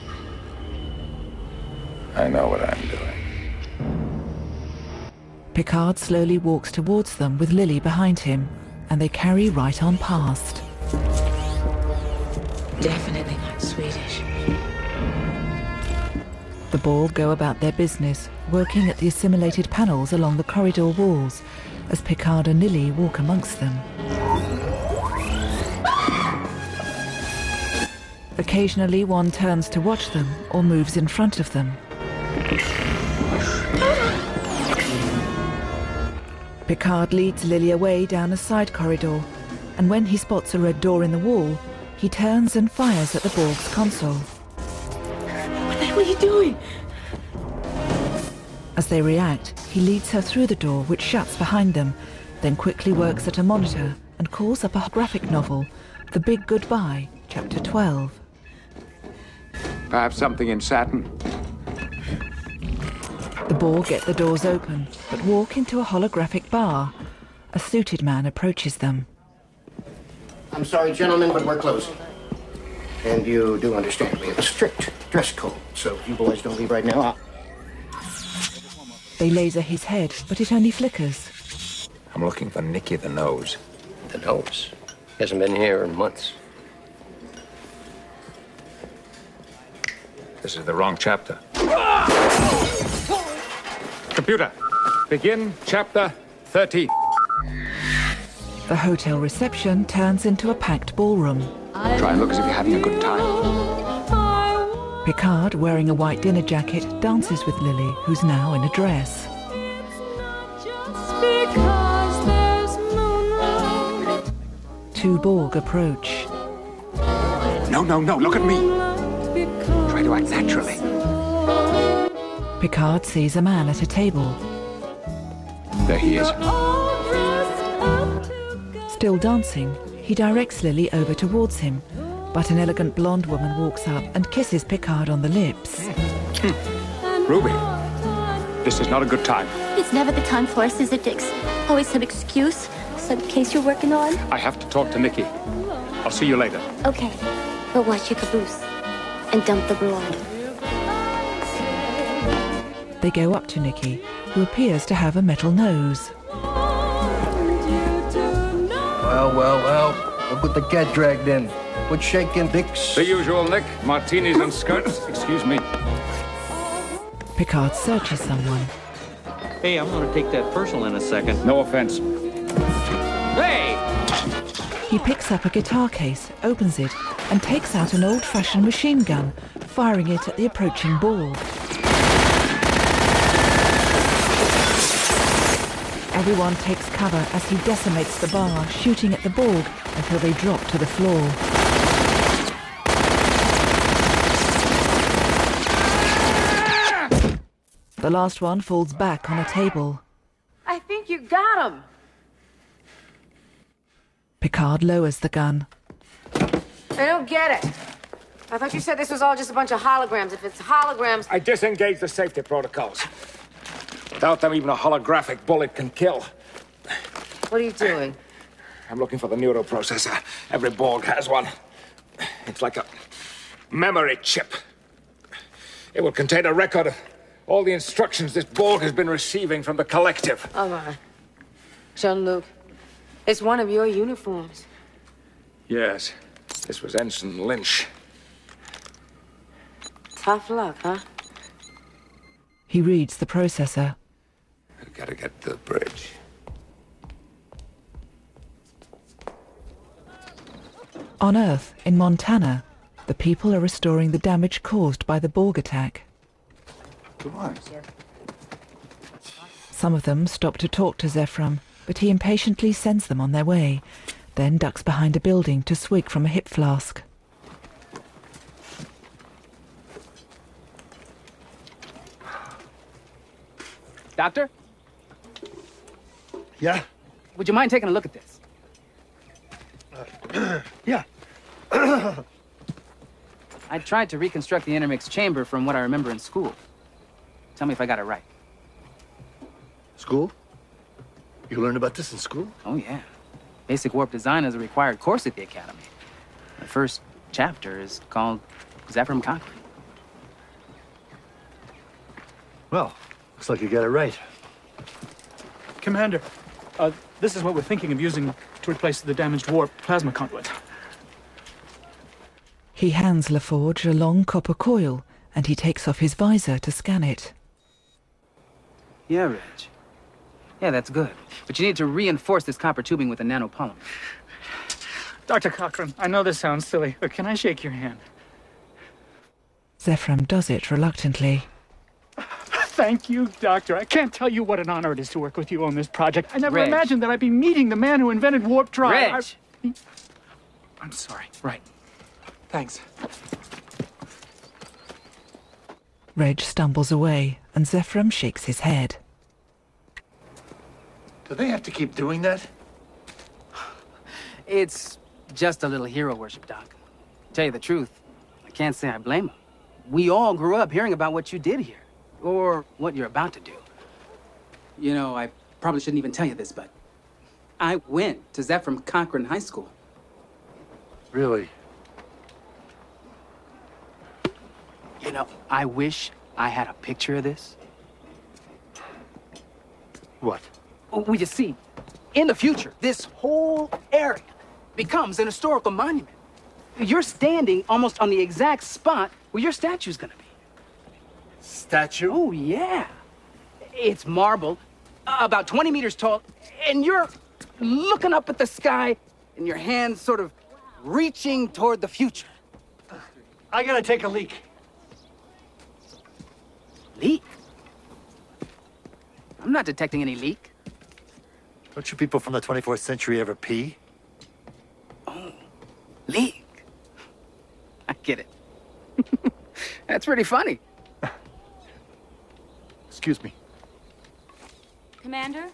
I know what I'm doing. Picard slowly walks towards them with Lily behind him, and they carry right on past. Definitely not Swedish. The Borg go about their business, working at the assimilated panels along the corridor walls, as Picard and Lily walk amongst them. Occasionally one turns to watch them or moves in front of them. Picard leads Lily away down a side corridor, and when he spots a red door in the wall, he turns and fires at the Borg's console. What the hell are you doing? As they react, he leads her through the door, which shuts behind them, then quickly works at a monitor and calls up a graphic novel, The Big Goodbye, Chapter 12. Perhaps something in Saturn. The Borg get the doors open, but walk into a holographic bar. A suited man approaches them. I'm sorry, gentlemen, but we're closing. And you do understand we have a strict dress code, so if you boys don't leave right now, They laser his head, but it only flickers. I'm looking for Nicky the Nose. The Nose? He hasn't been here in months. This is the wrong chapter. Computer, Begin chapter 13. The hotel reception turns into a packed ballroom. Try and look as if you're having a good time. Picard, wearing a white dinner jacket, dances with Lily, who's now in a dress. Two Borg approach. No, look at me. Try to act naturally. Picard sees a man at a table. There he is. Still dancing, he directs Lily over towards him, but an elegant blonde woman walks up and kisses Picard on the lips. Ruby, this is not a good time. It's never the time for us, is it, Dix? Always some excuse, some case you're working on. I have to talk to Nikki. I'll see you later. Okay, but watch your caboose and dump the broad. They go up to Nikki, who appears to have a metal nose. Well, look what the cat dragged in. What's shaking, Dix? The usual, Nick. Martinis and skirts. Excuse me. Picard searches someone. Hey, I'm gonna take that personal in a second. No offense. Hey! He picks up a guitar case, opens it, and takes out an old-fashioned machine gun, firing it at the approaching Borg. Everyone takes cover as he decimates the bar, shooting at the Borg until they drop to the floor. The last one falls back on a table. I think you got him. Picard lowers the gun. I don't get it. I thought you said this was all just a bunch of holograms. If it's holograms... I disengage the safety protocols. Without them, even a holographic bullet can kill. What are you doing? I'm looking for the neuroprocessor. Every Borg has one. It's like a memory chip. It will contain a record of all the instructions this Borg has been receiving from the Collective. Oh, my. Jean-Luc, it's one of your uniforms. Yes, this was Ensign Lynch. Tough luck, huh? He reads the processor. I've got to get to the bridge. On Earth, in Montana, the people are restoring the damage caused by the Borg attack. Come on, sir. Some of them stop to talk to Zephram, but he impatiently sends them on their way, then ducks behind a building to swig from a hip flask. Doctor? Yeah? Would you mind taking a look at this? Yeah. I tried to reconstruct the intermix chamber from what I remember in school. Tell me if I got it right. School? You learned about this in school? Oh, yeah. Basic warp design is a required course at the Academy. The first chapter is called Zephram Cochrane. Well, looks like you got it right. Commander, this is what we're thinking of using to replace the damaged warp plasma conduit. He hands LaForge a long copper coil, and he takes off his visor to scan it. Yeah, Reg. Yeah, that's good. But you need to reinforce this copper tubing with a nanopolymer. Dr. Cochrane, I know this sounds silly, but can I shake your hand? Zephram does it reluctantly. Thank you, Doctor. I can't tell you what an honor it is to work with you on this project. I never Reg. imagined that I'd be meeting the man who invented warp drive. Reg! I'm sorry. Right. Thanks. Reg stumbles away, and Zephram shakes his head. Do they have to keep doing that? It's just a little hero worship, Doc. Tell you the truth, I can't say I blame him. We all grew up hearing about what you did here, or what you're about to do. You know, I probably shouldn't even tell you this, but I went to Zephram Cochrane High School. Really? You know, I wish I had a picture of this. What? Well, you see, in the future, this whole area becomes an historical monument. You're standing almost on the exact spot where your statue's gonna be. Statue? Oh, yeah. It's marble, about 20 meters tall, and you're looking up at the sky, and your hands sort of reaching toward the future. I gotta take a leak. Leak? I'm not detecting any leak. Don't you people from the 24th century ever pee? Oh, leak. I get it. That's pretty funny. Excuse me. Commander?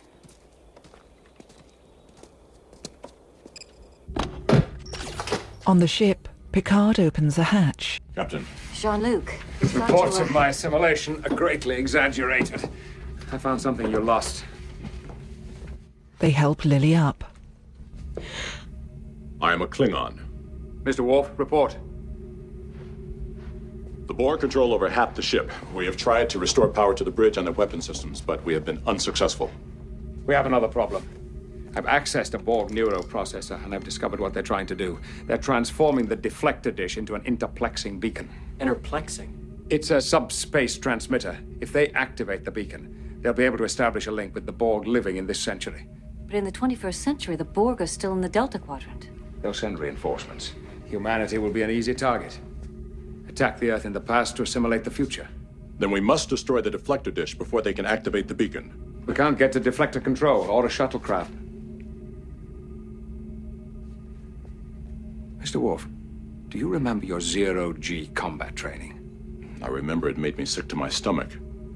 On the ship, Picard opens a hatch. Captain. Jean-Luc. Reports of my assimilation are greatly exaggerated. I found something you lost. They help Lily up. I am a Klingon. Mr. Worf, report. The Borg control over half the ship. We have tried to restore power to the bridge and the weapon systems, but we have been unsuccessful. We have another problem. I've accessed a Borg neuroprocessor, and I've discovered what they're trying to do. They're transforming the deflector dish into an interplexing beacon. Interplexing? It's a subspace transmitter. If they activate the beacon, they'll be able to establish a link with the Borg living in this century. But in the 21st century, the Borg are still in the Delta Quadrant. They'll send reinforcements. Humanity will be an easy target. Attack the Earth in the past to assimilate the future. Then we must destroy the deflector dish before they can activate the beacon. We can't get to deflector control or a shuttlecraft. Mr. Worf, do you remember your zero-G combat training? I remember it made me sick to my stomach.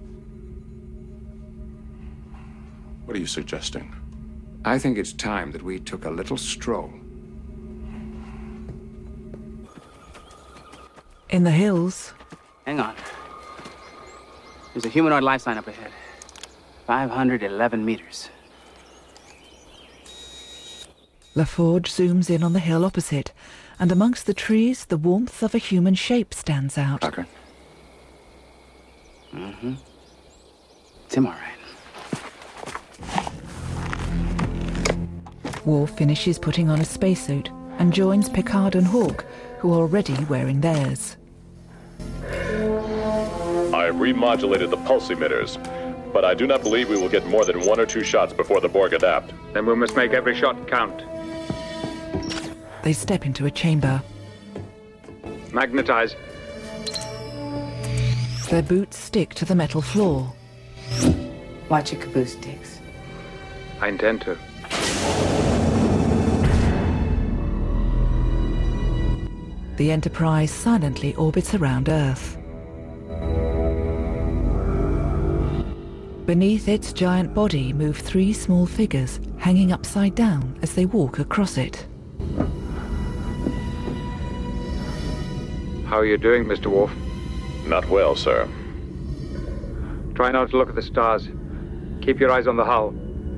What are you suggesting? I think it's time that we took a little stroll. In the hills. Hang on. There's a humanoid life sign up ahead. 511 meters. LaForge zooms in on the hill opposite, and amongst the trees, the warmth of a human shape stands out. Tucker. Mm-hmm. Tim, all right. Worf finishes putting on a spacesuit and joins Picard and Hawk, who are already wearing theirs. I have remodulated the pulse emitters, but I do not believe we will get more than 1 or 2 shots before the Borg adapt. Then we must make every shot count. They step into a chamber. Magnetize. Their boots stick to the metal floor. Watch your caboose, Dix. I intend to. The Enterprise silently orbits around Earth. Beneath its giant body move 3 small figures, hanging upside down as they walk across it. How are you doing, Mr. Worf? Not well, sir. Try not to look at the stars. Keep your eyes on the hull.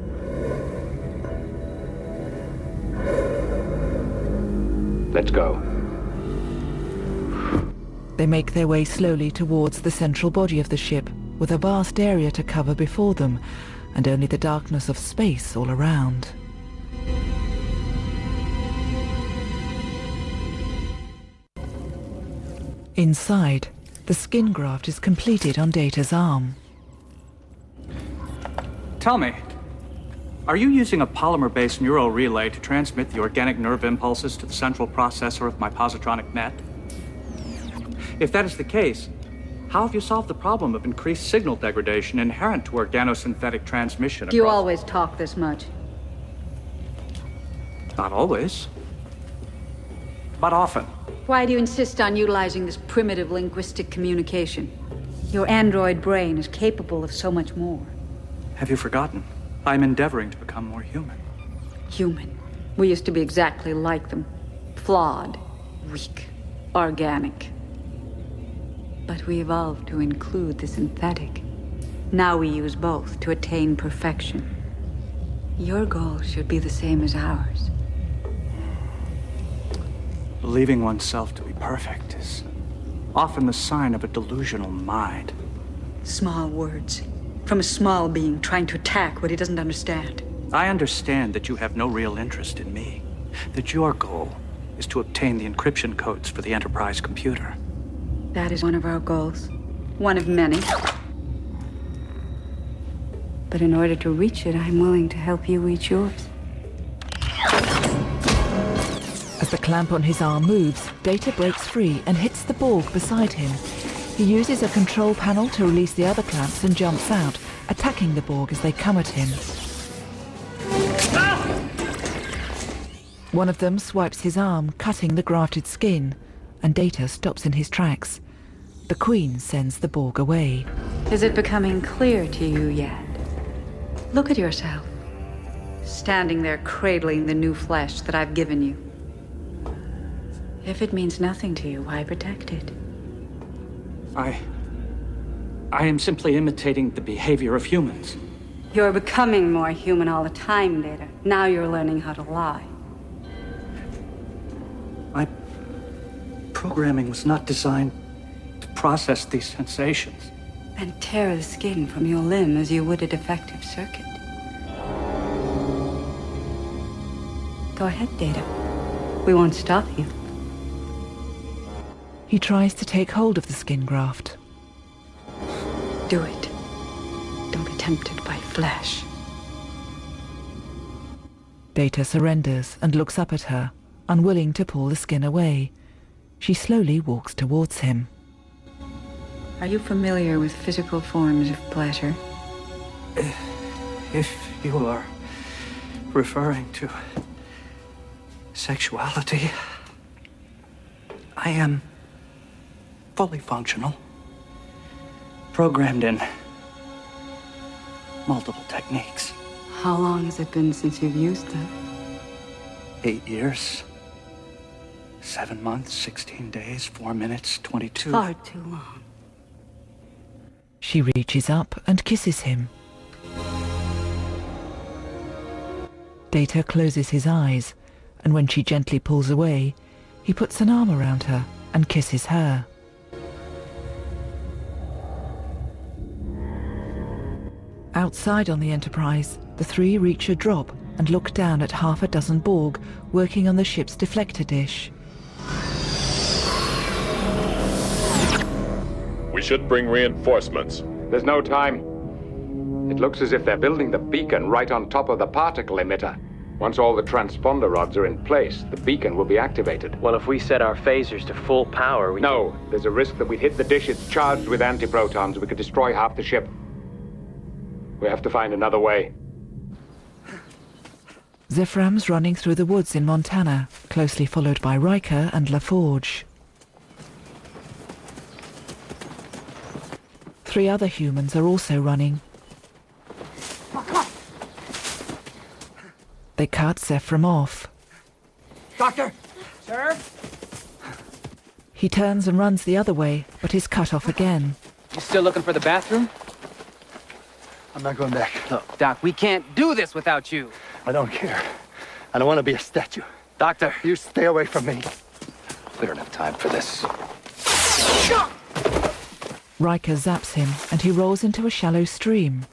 Let's go. They make their way slowly towards the central body of the ship, with a vast area to cover before them, and only the darkness of space all around. Inside, the skin graft is completed on Data's arm. Tell me, are you using a polymer-based neural relay to transmit the organic nerve impulses to the central processor of my positronic net? If that is the case, how have you solved the problem of increased signal degradation inherent to organosynthetic transmission? Do you always talk this much? Not always, but often. Why do you insist on utilizing this primitive linguistic communication? Your android brain is capable of so much more. Have you forgotten? I'm endeavoring to become more human. Human. We used to be exactly like them. Flawed, weak, organic. But we evolved to include the synthetic. Now we use both to attain perfection. Your goal should be the same as ours. Believing oneself to be perfect is often the sign of a delusional mind. Small words. From a small being trying to attack what he doesn't understand. I understand that you have no real interest in me. That your goal is to obtain the encryption codes for the Enterprise computer. That is one of our goals. One of many. But in order to reach it, I'm willing to help you reach yours. As the clamp on his arm moves, Data breaks free and hits the Borg beside him. He uses a control panel to release the other clamps and jumps out, attacking the Borg as they come at him. One of them swipes his arm, cutting the grafted skin, and Data stops in his tracks. The Queen sends the Borg away. Is it becoming clear to you yet? Look at yourself, standing there cradling the new flesh that I've given you. If it means nothing to you, why protect it? I am simply imitating the behavior of humans. You're becoming more human all the time, Data. Now you're learning how to lie. My programming was not designed to process these sensations. Then tear the skin from your limb as you would a defective circuit. Go ahead, Data. We won't stop you. He tries to take hold of the skin graft. Do it. Don't be tempted by flesh. Data surrenders and looks up at her, unwilling to pull the skin away. She slowly walks towards him. Are you familiar with physical forms of pleasure? If you are referring to sexuality, I am fully functional, programmed in multiple techniques. How long has it been since you've used them? 8 years, 7 months, 16 days, 4 minutes, 22. Far too long. She reaches up and kisses him. Data closes his eyes, and when she gently pulls away, he puts an arm around her and kisses her. Outside on the Enterprise, the three reach a drop and look down at half a dozen Borg working on the ship's deflector dish. We should bring reinforcements. There's no time. It looks as if they're building the beacon right on top of the particle emitter. Once all the transponder rods are in place, the beacon will be activated. Well, if we set our phasers to full power, we... No, there's a risk that we'd hit the dish. It's charged with antiprotons. We could destroy half the ship. We have to find another way. Zephram's running through the woods in Montana, closely followed by Riker and LaForge. 3 other humans are also running. They cut Zephram off. Doctor! Sir? He turns and runs the other way, but is cut off again. You still looking for the bathroom? I'm not going back. Look, Doc, we can't do this without you. I don't care. I don't want to be a statue. Doctor! You stay away from me. We don't have time for this. Riker zaps him, and he rolls into a shallow stream.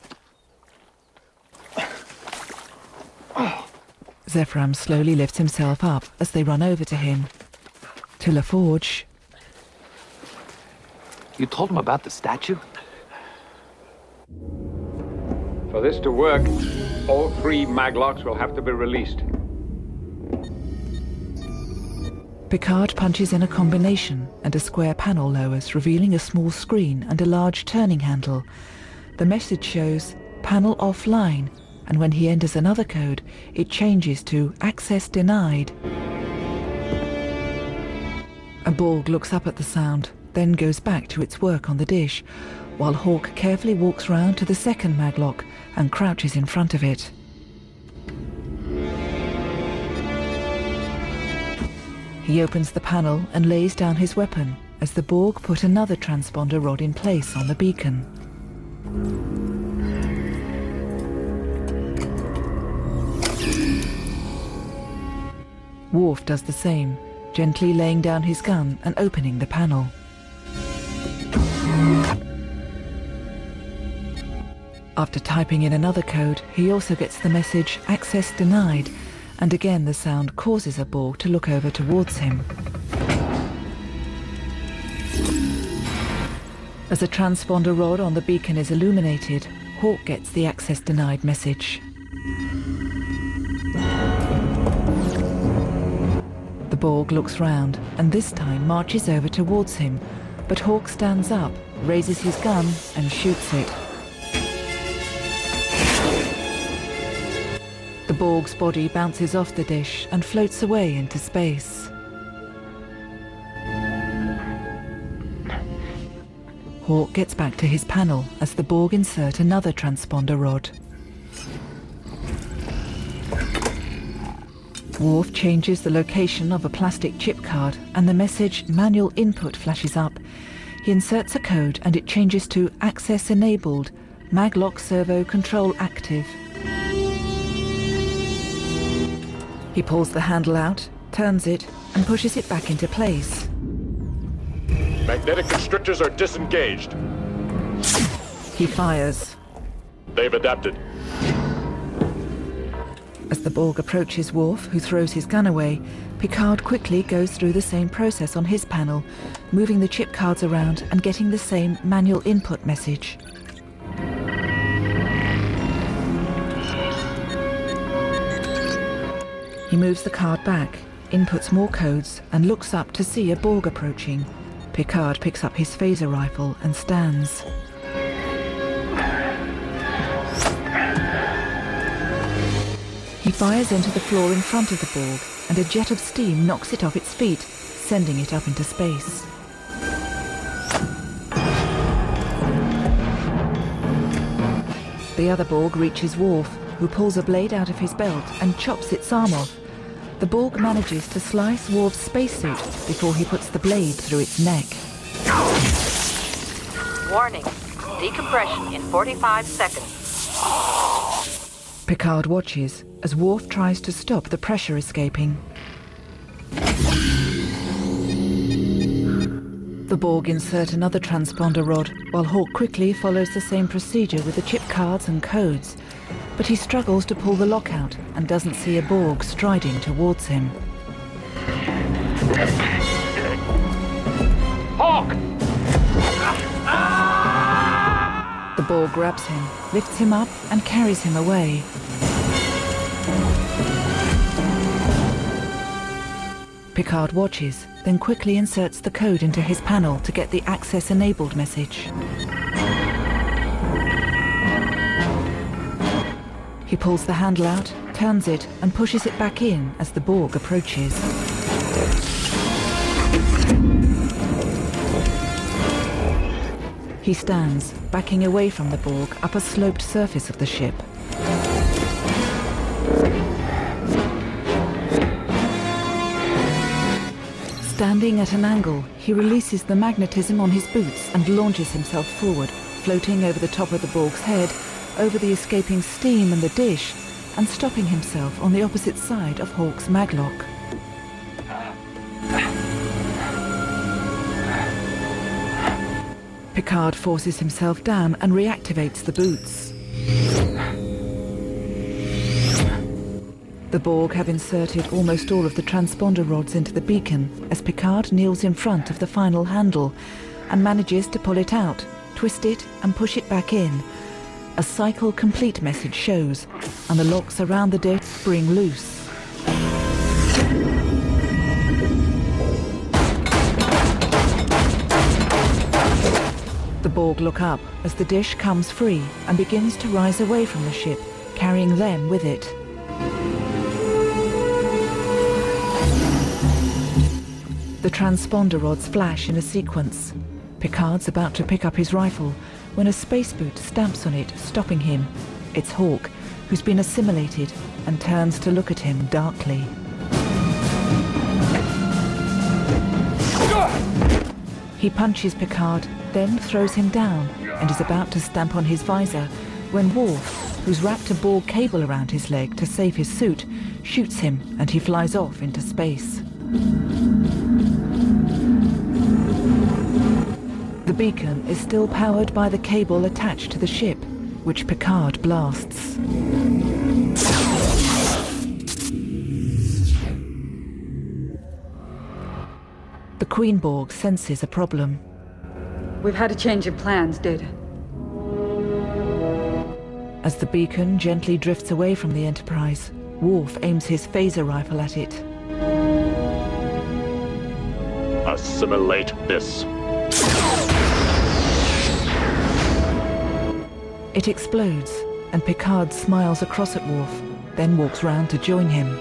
Zephram slowly lifts himself up as they run over to him. To LaForge. You told him about the statue? For this to work, all 3 maglocks will have to be released. Picard punches in a combination, and a square panel lowers, revealing a small screen and a large turning handle. The message shows panel offline, and when he enters another code, it changes to access denied. A Borg looks up at the sound, then goes back to its work on the dish, while Hawk carefully walks round to the second maglock and crouches in front of it. He opens the panel and lays down his weapon as the Borg put another transponder rod in place on the beacon. Worf does the same, gently laying down his gun and opening the panel. After typing in another code, he also gets the message "Access denied," and again the sound causes a Borg to look over towards him. As a transponder rod on the beacon is illuminated, Hawk gets the access denied message. The Borg looks round and this time marches over towards him, but Hawk stands up, raises his gun and shoots it. The Borg's body bounces off the dish and floats away into space. Hawk gets back to his panel as the Borg insert another transponder rod. Worf changes the location of a plastic chip card and the message "Manual input" flashes up. He inserts a code and it changes to "Access enabled, Maglock servo control active." He pulls the handle out, turns it, and pushes it back into place. Magnetic constrictors are disengaged. He fires. They've adapted. As the Borg approaches Worf, who throws his gun away, Picard quickly goes through the same process on his panel, moving the chip cards around and getting the same manual input message. He moves the card back, inputs more codes, and looks up to see a Borg approaching. Picard picks up his phaser rifle and stands. He fires into the floor in front of the Borg, and a jet of steam knocks it off its feet, sending it up into space. The other Borg reaches Worf, who pulls a blade out of his belt and chops its arm off. The Borg manages to slice Worf's spacesuit before he puts the blade through its neck. Warning. Decompression in 45 seconds. Picard watches as Worf tries to stop the pressure escaping. The Borg insert another transponder rod, while Hawk quickly follows the same procedure with the chip cards and codes. But he struggles to pull the lock out and doesn't see a Borg striding towards him. Hawk! The Borg grabs him, lifts him up and carries him away. Picard watches, then quickly inserts the code into his panel to get the access enabled message. He pulls the handle out, turns it, and pushes it back in as the Borg approaches. He stands, backing away from the Borg up a sloped surface of the ship. Standing at an angle, he releases the magnetism on his boots and launches himself forward, floating over the top of the Borg's head, over the escaping steam and the dish, and stopping himself on the opposite side of Hawk's maglock. Picard forces himself down and reactivates the boots. The Borg have inserted almost all of the transponder rods into the beacon as Picard kneels in front of the final handle and manages to pull it out, twist it and push it back in. A cycle complete message shows, and the locks around the dish spring loose. The Borg look up as the dish comes free and begins to rise away from the ship, carrying them with it. The transponder rods flash in a sequence. Picard's about to pick up his rifle when a space boot stamps on it, stopping him. It's Hawk, who's been assimilated and turns to look at him darkly. He punches Picard, then throws him down and is about to stamp on his visor when Worf, who's wrapped a Borg cable around his leg to save his suit, shoots him and he flies off into space. The beacon is still powered by the cable attached to the ship, which Picard blasts. The Queen Borg senses a problem. We've had a change in plans, Data. As the beacon gently drifts away from the Enterprise, Worf aims his phaser rifle at it. Assimilate this. It explodes, and Picard smiles across at Worf, then walks round to join him.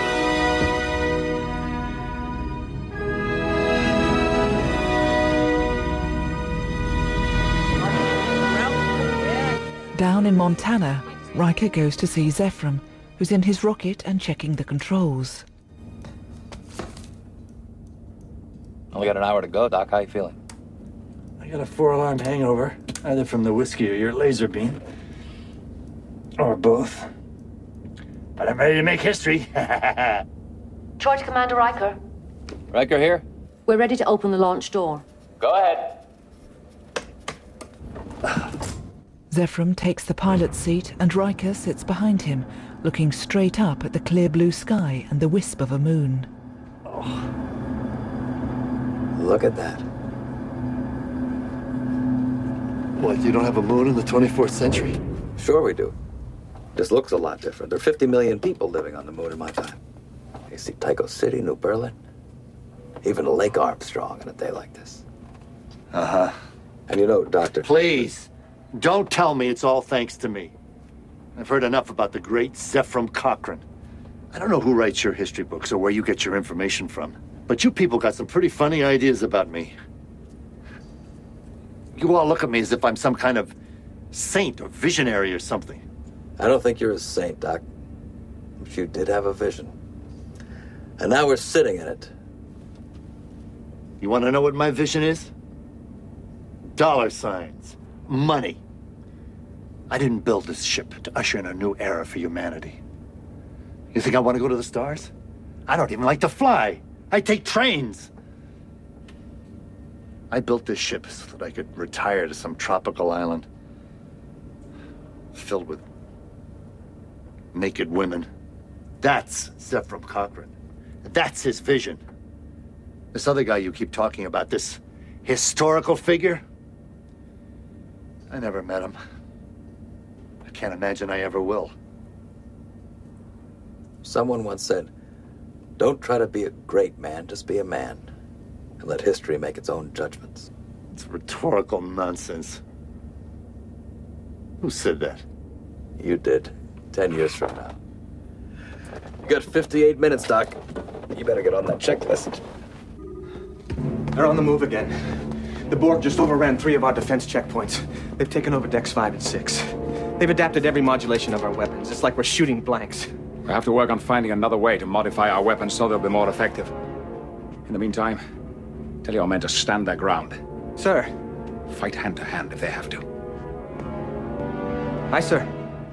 Down in Montana, Riker goes to see Zefram, who's in his rocket and checking the controls. Only got an hour to go, Doc. How you feeling? I got a 4-alarm hangover, either from the whiskey or your laser beam. Or both. But I'm ready to make history. Charge Commander Riker. Riker here? We're ready to open the launch door. Go ahead. Zefram takes the pilot's seat and Riker sits behind him, looking straight up at the clear blue sky and the wisp of a moon. Oh. Look at that. What, you don't have a moon in the 24th century? Sure we do. Just looks a lot different. There are 50 million people living on the moon in my time. You see Tycho City, New Berlin, even Lake Armstrong on a day like this. Uh-huh. And you know, Doctor... Please, don't tell me it's all thanks to me. I've heard enough about the great Zefram Cochrane. I don't know who writes your history books or where you get your information from, but you people got some pretty funny ideas about me. You all look at me as if I'm some kind of saint or visionary or something. I don't think you're a saint, Doc. But you did have a vision. And now we're sitting in it. You want to know what my vision is? Dollar signs. Money. I didn't build this ship to usher in a new era for humanity. You think I want to go to the stars? I don't even like to fly. I take trains. I built this ship so that I could retire to some tropical island filled with naked women. That's Zefram Cochrane. That's his vision. This other guy you keep talking about, this historical figure, I never met him. I can't imagine I ever will. Someone once said, don't try to be a great man, just be a man. And let history make its own judgments. It's rhetorical nonsense. Who said that? You did. 10 years from now. You got 58 minutes, Doc. You better get on that checklist. They're on the move again. The Borg just overran 3 of our defense checkpoints. They've taken over decks 5 and 6. They've adapted every modulation of our weapons. It's like we're shooting blanks. We have to work on finding another way to modify our weapons so they'll be more effective. In the meantime, tell your men to stand their ground. Sir. Fight hand to hand if they have to. Aye, sir.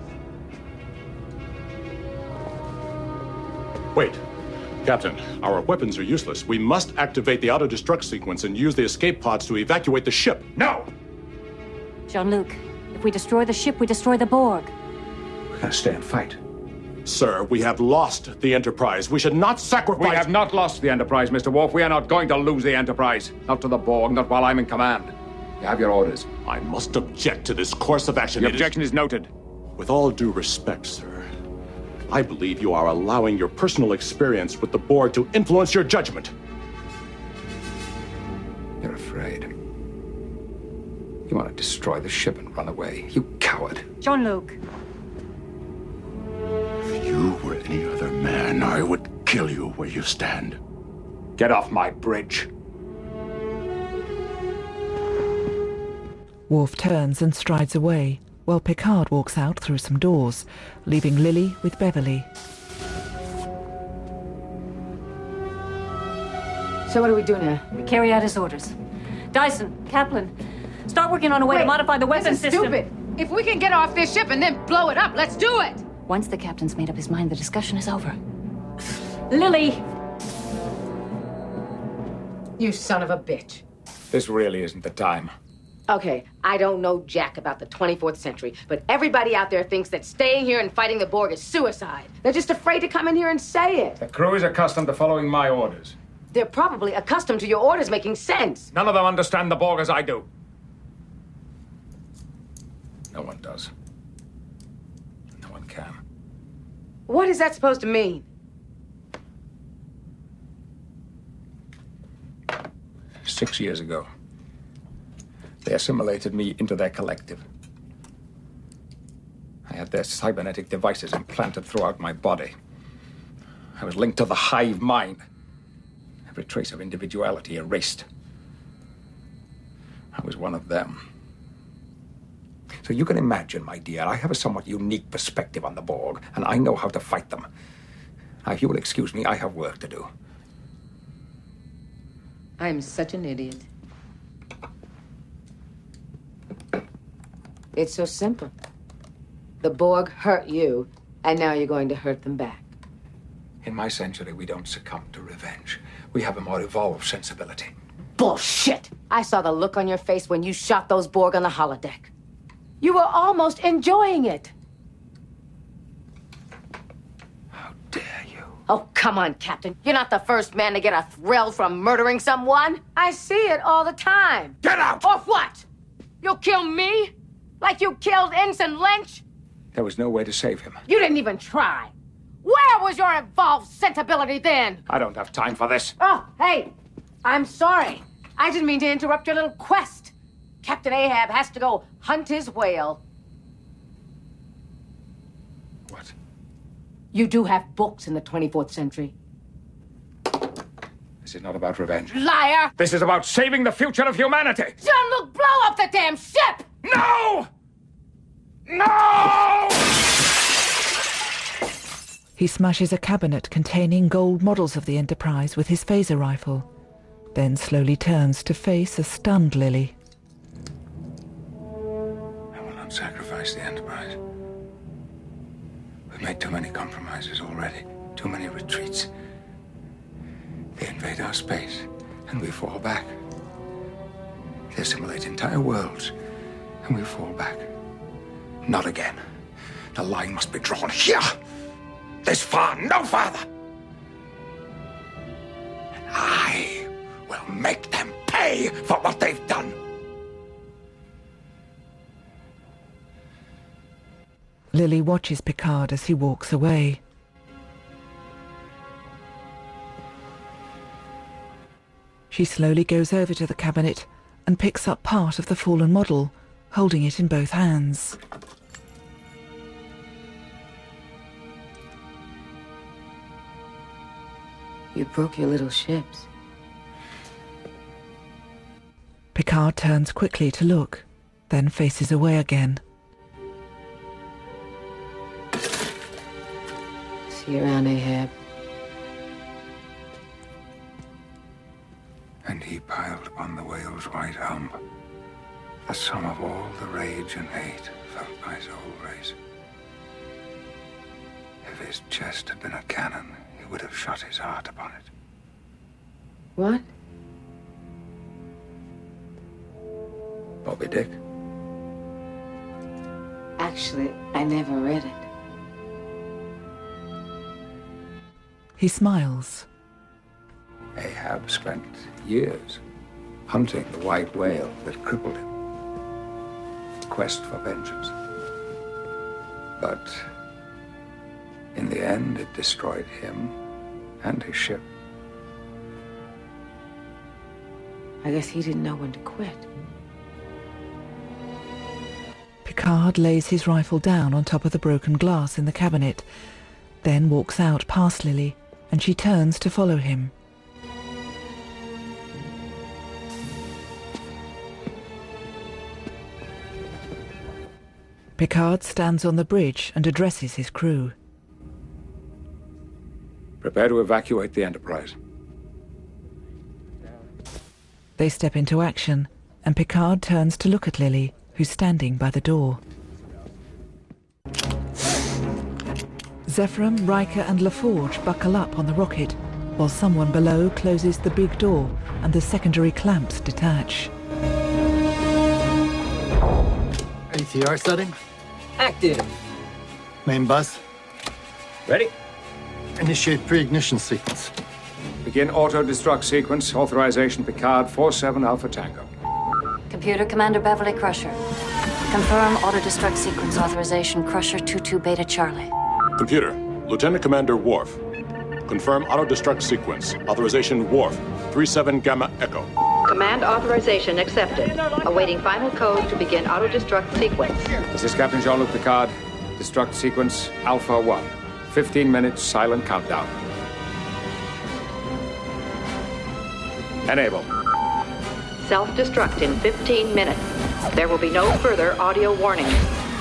Wait. Captain, our weapons are useless. We must activate the auto-destruct sequence and use the escape pods to evacuate the ship. No! Jean-Luc, if we destroy the ship, we destroy the Borg. We're gonna stay and fight. Sir, we have lost the Enterprise. We should not sacrifice... We have not lost the Enterprise, Mr. Worf. We are not going to lose the Enterprise. Not to the Borg, not while I'm in command. You have your orders. I must object to this course of action. The objection is noted. With all due respect, sir, I believe you are allowing your personal experience with the Borg to influence your judgment. You're afraid. You want to destroy the ship and run away. You coward. Jean-Luc. If you were any other man, I would kill you where you stand. Get off my bridge. Worf turns and strides away, while Picard walks out through some doors, leaving Lily with Beverly. So what do we do now? We carry out his orders. Dyson, Kaplan, start working on a way to modify the weapon system. Stupid. If we can get off this ship and then blow it up, let's do it! Once the captain's made up his mind, the discussion is over. Lily! You son of a bitch. This really isn't the time. Okay, I don't know jack about the 24th century, but everybody out there thinks that staying here and fighting the Borg is suicide. They're just afraid to come in here and say it. The crew is accustomed to following my orders. They're probably accustomed to your orders making sense. None of them understand the Borg as I do. No one does. can. What is that supposed to mean? 6 years ago, they assimilated me into their collective. I had their cybernetic devices implanted throughout my body. I was linked to the hive mind. Every trace of individuality erased. I was one of them. So you can imagine, my dear, I have a somewhat unique perspective on the Borg, and I know how to fight them. Now, if you will excuse me, I have work to do. I am such an idiot. It's so simple. The Borg hurt you, and now you're going to hurt them back. In my century, we don't succumb to revenge. We have a more evolved sensibility. Bullshit! I saw the look on your face when you shot those Borg on the holodeck. You were almost enjoying it. How dare you? Oh, come on, Captain. You're not the first man to get a thrill from murdering someone. I see it all the time. Get out! Or what? You'll kill me? Like you killed Ensign Lynch? There was no way to save him. You didn't even try. Where was your evolved sensibility then? I don't have time for this. Oh, hey, I'm sorry. I didn't mean to interrupt your little quest. Captain Ahab has to go hunt his whale. What? You do have books in the 24th century. This is not about revenge. Liar! This is about saving the future of humanity! Jean-Luc, blow up the damn ship! No! No! He smashes a cabinet containing gold models of the Enterprise with his phaser rifle, then slowly turns to face a stunned Lily. I will not sacrifice the Enterprise. We've made too many compromises already, too many retreats. They invade our space, and we fall back. They assimilate entire worlds, and we fall back. Not again. The line must be drawn here. This far, no farther. And I will make them pay for what they've done. Lily watches Picard as he walks away. She slowly goes over to the cabinet and picks up part of the fallen model, holding it in both hands. You broke your little ships. Picard turns quickly to look, then faces away again. See you around, Ahab. And he piled upon the whale's white hump the sum of all the rage and hate felt by his whole race. If his chest had been a cannon, he would have shot his heart upon it. What? Moby Dick. Actually, I never read it. He smiles. Ahab spent years hunting the white whale that crippled him. Quest for vengeance. But in the end, it destroyed him and his ship. I guess he didn't know when to quit. Picard lays his rifle down on top of the broken glass in the cabinet, then walks out past Lily, and she turns to follow him. Picard stands on the bridge and addresses his crew. Prepare to evacuate the Enterprise. They step into action, and Picard turns to look at Lily, who's standing by the door. Zephyrum, Riker and LaForge buckle up on the rocket, while someone below closes the big door and the secondary clamps detach. ATR setting? Active. Main bus? Ready? Initiate pre-ignition sequence. Begin auto-destruct sequence. Authorization Picard 47 Alpha Tango. Computer Commander Beverly Crusher. Confirm auto-destruct sequence authorization Crusher 22 Beta Charlie. Computer, Lieutenant Commander Worf. Confirm auto-destruct sequence. Authorization Worf. 37 Gamma Echo. Command authorization accepted. Awaiting final code to begin auto-destruct sequence. This is Captain Jean-Luc Picard. Destruct sequence Alpha 1. 15 minutes silent countdown. Enable. Self-destruct in 15 minutes. There will be no further audio warnings.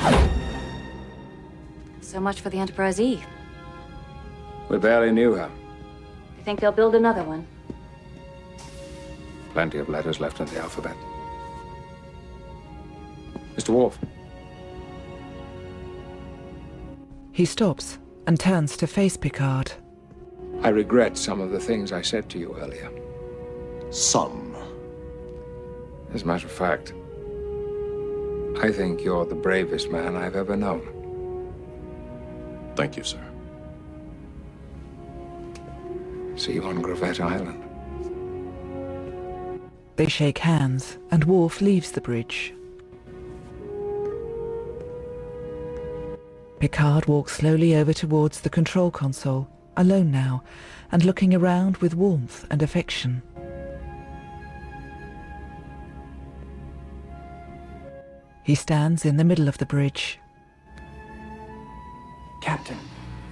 So much for the Enterprise E. We barely knew her. You think they'll build another one? Plenty of letters left in the alphabet. Mr. Worf. He stops and turns to face Picard. I regret some of the things I said to you earlier. Some. As a matter of fact, I think you're the bravest man I've ever known. Thank you, sir. See you on Gravette Island. They shake hands, and Worf leaves the bridge. Picard walks slowly over towards the control console, alone now, and looking around with warmth and affection. He stands in the middle of the bridge. Captain.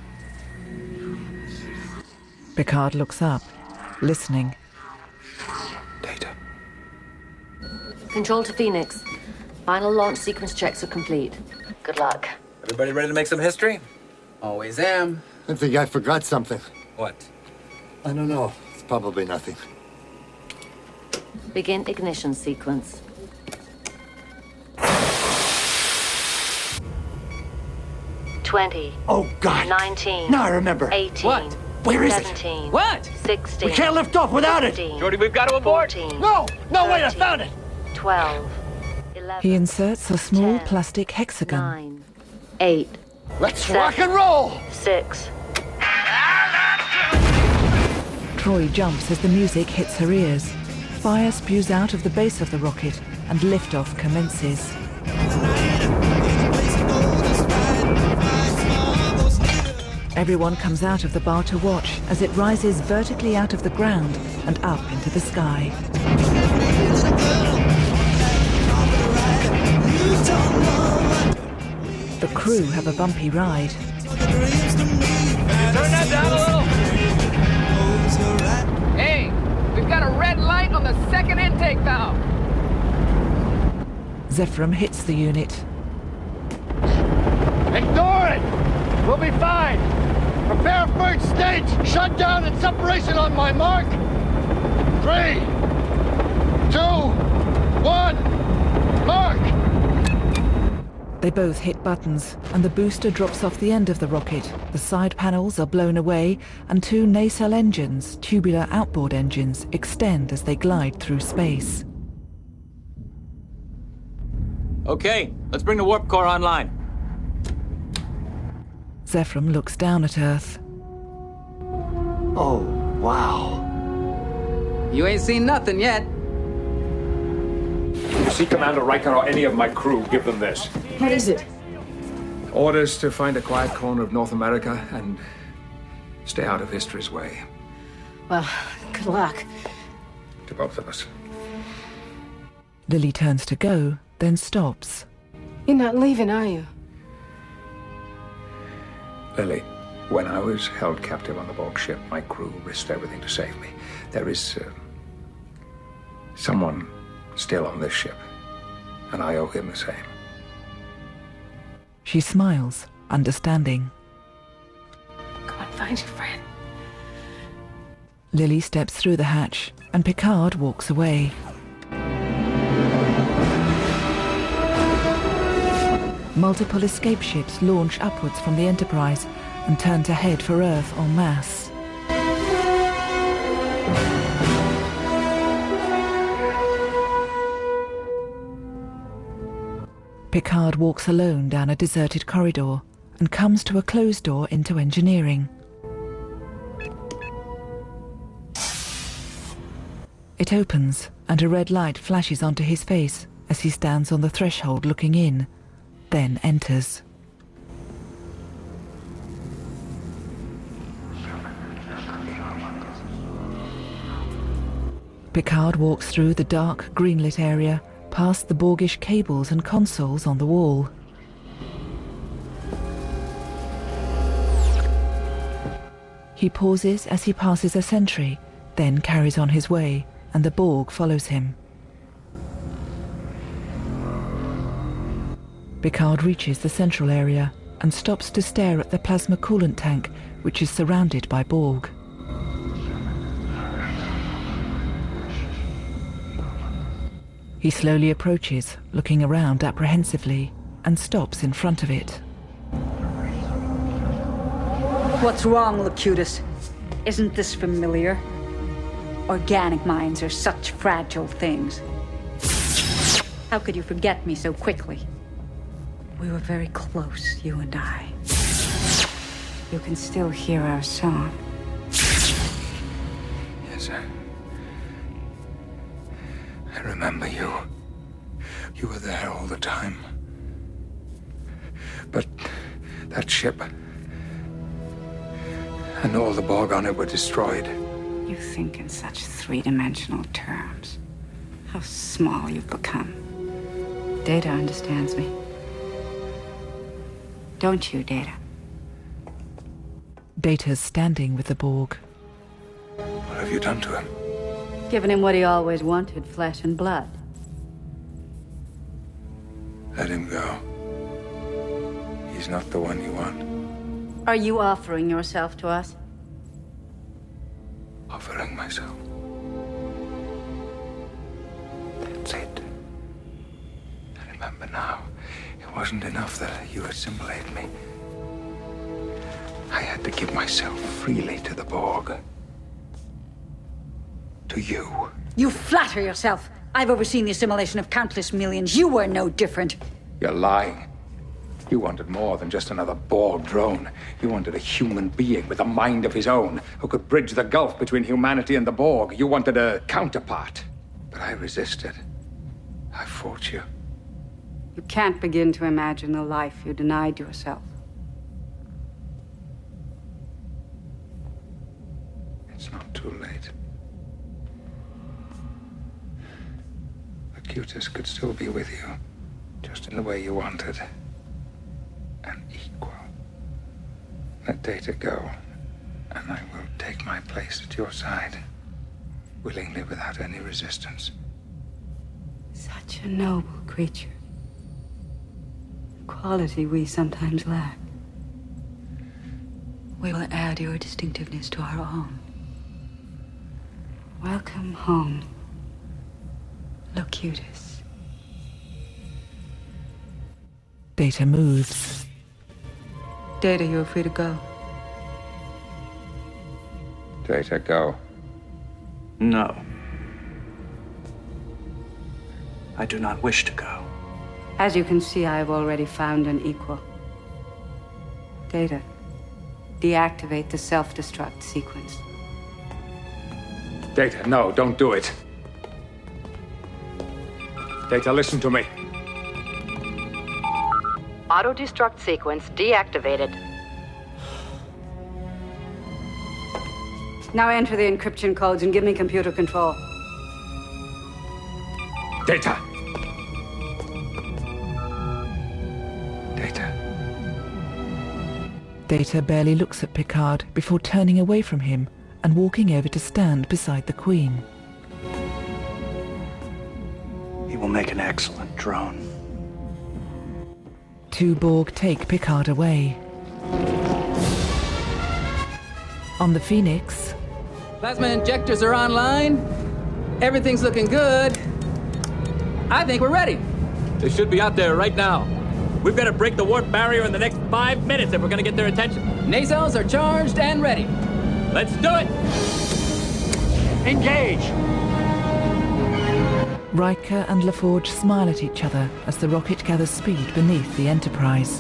Picard looks up, listening. Data. Control to Phoenix. Final launch sequence checks are complete. Good luck. Everybody ready to make some history? Always am. I think I forgot something. What? I don't know. It's probably nothing. Begin ignition sequence. $20. Oh, God. 19. Now I remember. 18. What? Where is 17. it? What? 16. We can't lift off without 15, it. Jordy, we've got to abort. 14, No, 13, wait, I found it. 12. 11. He inserts a small 10, plastic hexagon. 9. 8. Let's 7, rock and roll. 6. Troy jumps as the music hits her ears. Fire spews out of the base of the rocket, and liftoff commences. Everyone comes out of the bar to watch as it rises vertically out of the ground and up into the sky. The crew have a bumpy ride. Turn that down a little. Hey, we've got a red light on the second intake valve. Zephyrum hits the unit. Ignore it. We'll be fine. Prepare first stage. Shut down and separation on my mark. 3, 2, 1, mark. They both hit buttons, and the booster drops off the end of the rocket. The side panels are blown away, and 2 nacelle engines, tubular outboard engines, extend as they glide through space. Okay, let's bring the warp core online. Zephyrum looks down at Earth. Oh, wow. You ain't seen nothing yet. If you see Commander Riker or any of my crew, give them this. What is it? Orders to find a quiet corner of North America and stay out of history's way. Well, good luck. To both of us. Lily turns to go, then stops. You're not leaving, are you? Lily, when I was held captive on the Borg ship, my crew risked everything to save me. There is someone still on this ship, and I owe him the same. She smiles, understanding. Go and find your friend. Lily steps through the hatch, and Picard walks away. Multiple escape ships launch upwards from the Enterprise and turn to head for Earth en masse. Picard walks alone down a deserted corridor and comes to a closed door into engineering. It opens, and a red light flashes onto his face as he stands on the threshold looking in, then enters. Picard walks through the dark, green-lit area, past the Borgish cables and consoles on the wall. He pauses as he passes a sentry, then carries on his way, and the Borg follows him. Picard reaches the central area and stops to stare at the plasma coolant tank, which is surrounded by Borg. He slowly approaches, looking around apprehensively, and stops in front of it. What's wrong, Locutus? Isn't this familiar? Organic minds are such fragile things. How could you forget me so quickly? We were very close, you and I. You can still hear our song. Yes, I remember you. You were there all the time. But that ship and all the Borg on it were destroyed. You think in such three-dimensional terms. How small you've become. Data understands me. Don't you, Data? Data's standing with the Borg. What have you done to him? Given him what he always wanted, flesh and blood. Let him go. He's not the one you want. Are you offering yourself to us? Offering myself. That's it. I remember now. It wasn't enough that you assimilated me. I had to give myself freely to the Borg. To you. You flatter yourself. I've overseen the assimilation of countless millions. You were no different. You're lying. You wanted more than just another Borg drone. You wanted a human being with a mind of his own who could bridge the gulf between humanity and the Borg. You wanted a counterpart. But I resisted. I fought you. You can't begin to imagine the life you denied yourself. It's not too late. Locutus could still be with you, just in the way you wanted. An equal. Let Data go, and I will take my place at your side, willingly, without any resistance. Such a noble creature. A quality we sometimes lack. We will add your distinctiveness to our own. Welcome home, Locutus. Data moves. Data, you're free to go. Data, go. No. I do not wish to go. As you can see, I have already found an equal. Data, deactivate the self-destruct sequence. Data, no, don't do it. Data, listen to me. Auto-destruct sequence deactivated. Now enter the encryption codes and give me computer control. Data! Data. Data barely looks at Picard before turning away from him and walking over to stand beside the Queen. He will make an excellent drone. Two Borg take Picard away. On the Phoenix... Plasma injectors are online. Everything's looking good. I think we're ready. They should be out there right now. We've got to break the warp barrier in the next 5 minutes if we're going to get their attention. Nacelles are charged and ready. Let's do it! Engage! Riker and LaForge smile at each other as the rocket gathers speed beneath the Enterprise.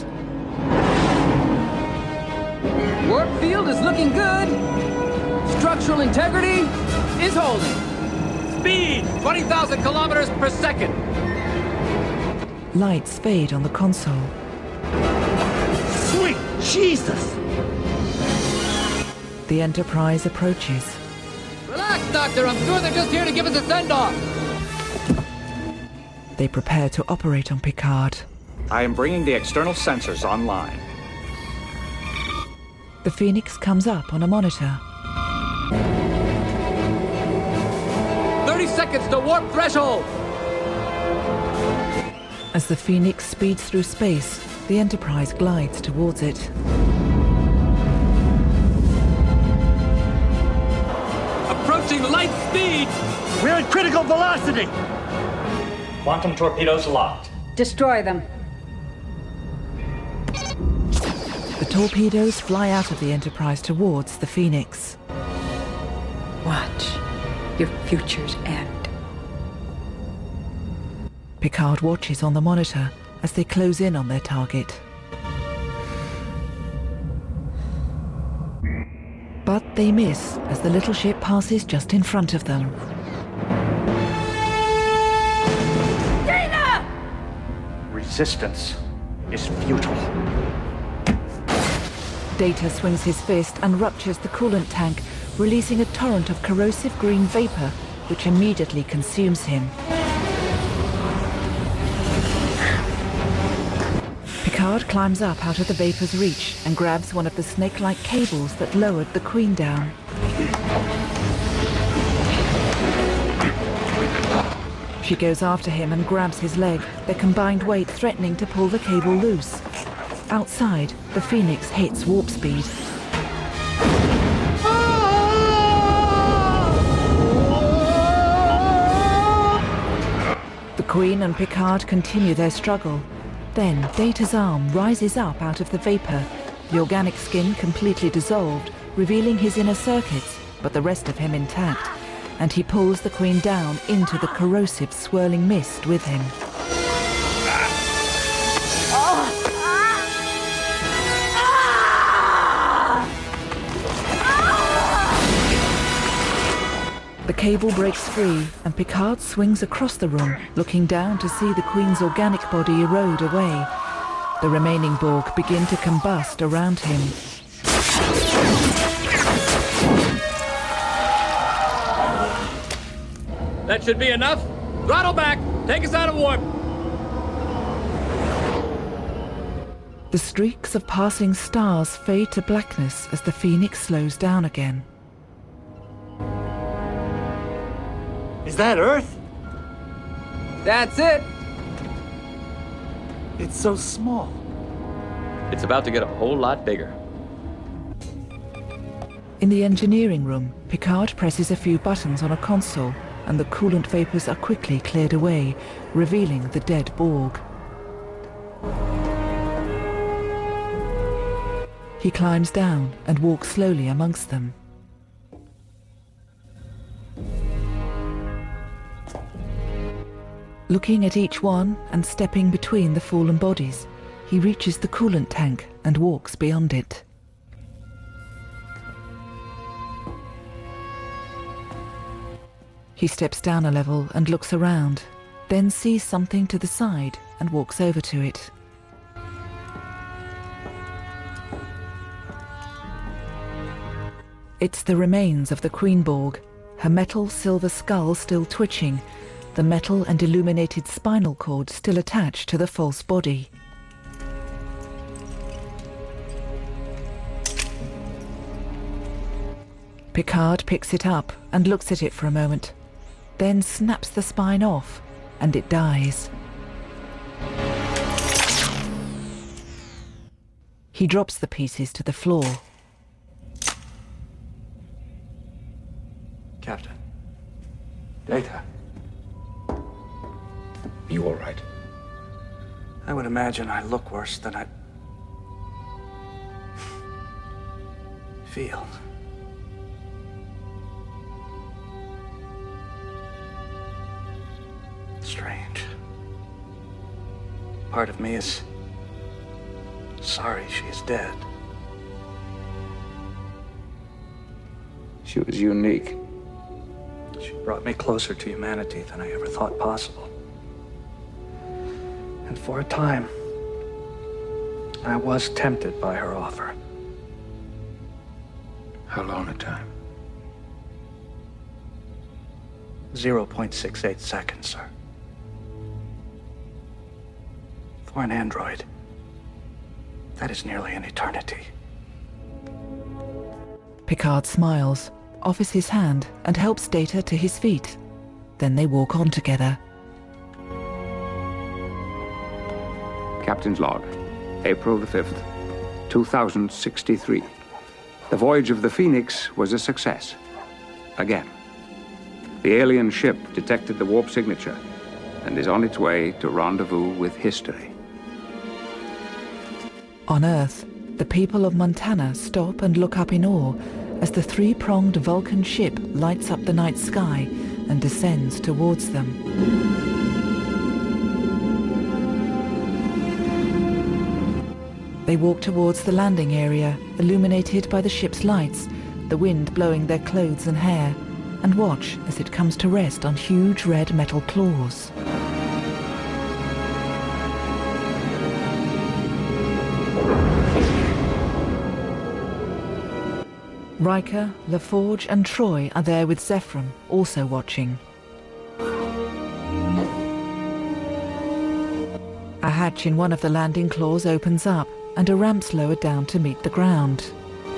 Warp field is looking good. Structural integrity is holding. Speed! 20,000 kilometers per second. Lights fade on the console. Sweet Jesus! The Enterprise approaches. Relax, Doctor. I'm sure they're just here to give us a send-off. They prepare to operate on Picard. I am bringing the external sensors online. The Phoenix comes up on a monitor. 30 seconds to warp threshold! As the Phoenix speeds through space, the Enterprise glides towards it. Approaching light speed! We're at critical velocity! Quantum torpedoes locked. Destroy them. The torpedoes fly out of the Enterprise towards the Phoenix. Watch your future's end. Picard watches on the monitor as they close in on their target. But they miss as the little ship passes just in front of them. Data! Resistance is futile. Data swings his fist and ruptures the coolant tank, releasing a torrent of corrosive green vapor, which immediately consumes him. Picard climbs up out of the vapor's reach and grabs one of the snake-like cables that lowered the Queen down. She goes after him and grabs his leg, their combined weight threatening to pull the cable loose. Outside, the Phoenix hits warp speed. The Queen and Picard continue their struggle. Then, Data's arm rises up out of the vapor, the organic skin completely dissolved, revealing his inner circuits, but the rest of him intact, and he pulls the Queen down into the corrosive, swirling mist with him. The cable breaks free, and Picard swings across the room, looking down to see the Queen's organic body erode away. The remaining Borg begin to combust around him. That should be enough. Throttle back. Take us out of warp. The streaks of passing stars fade to blackness as the Phoenix slows down again. Is that Earth? That's it. It's so small. It's about to get a whole lot bigger. In the engineering room, Picard presses a few buttons on a console, and the coolant vapors are quickly cleared away, revealing the dead Borg. He climbs down and walks slowly amongst them. Looking at each one and stepping between the fallen bodies, he reaches the coolant tank and walks beyond it. He steps down a level and looks around, then sees something to the side and walks over to it. It's the remains of the Queen Borg, her metal silver skull still twitching, the metal and illuminated spinal cord still attached to the false body. Picard picks it up and looks at it for a moment, then snaps the spine off, and it dies. He drops the pieces to the floor. Captain. Data. You all right? I would imagine I look worse than I feel. Strange. Part of me is sorry she's dead. She was unique. She brought me closer to humanity than I ever thought possible. And for a time, I was tempted by her offer. How long a time? 0.68 seconds, sir. For an android, that is nearly an eternity. Picard smiles, offers his hand, and helps Data to his feet. Then they walk on together. Captain's log, April the 5th, 2063. The voyage of the Phoenix was a success. Again. The alien ship detected the warp signature and is on its way to rendezvous with history. On Earth, the people of Montana stop and look up in awe as the three-pronged Vulcan ship lights up the night sky and descends towards them. They walk towards the landing area, illuminated by the ship's lights, the wind blowing their clothes and hair, and watch as it comes to rest on huge red metal claws. Riker, LaForge and Troy are there with Zefram, also watching. A hatch in one of the landing claws opens up, and a ramp's lowered down to meet the ground.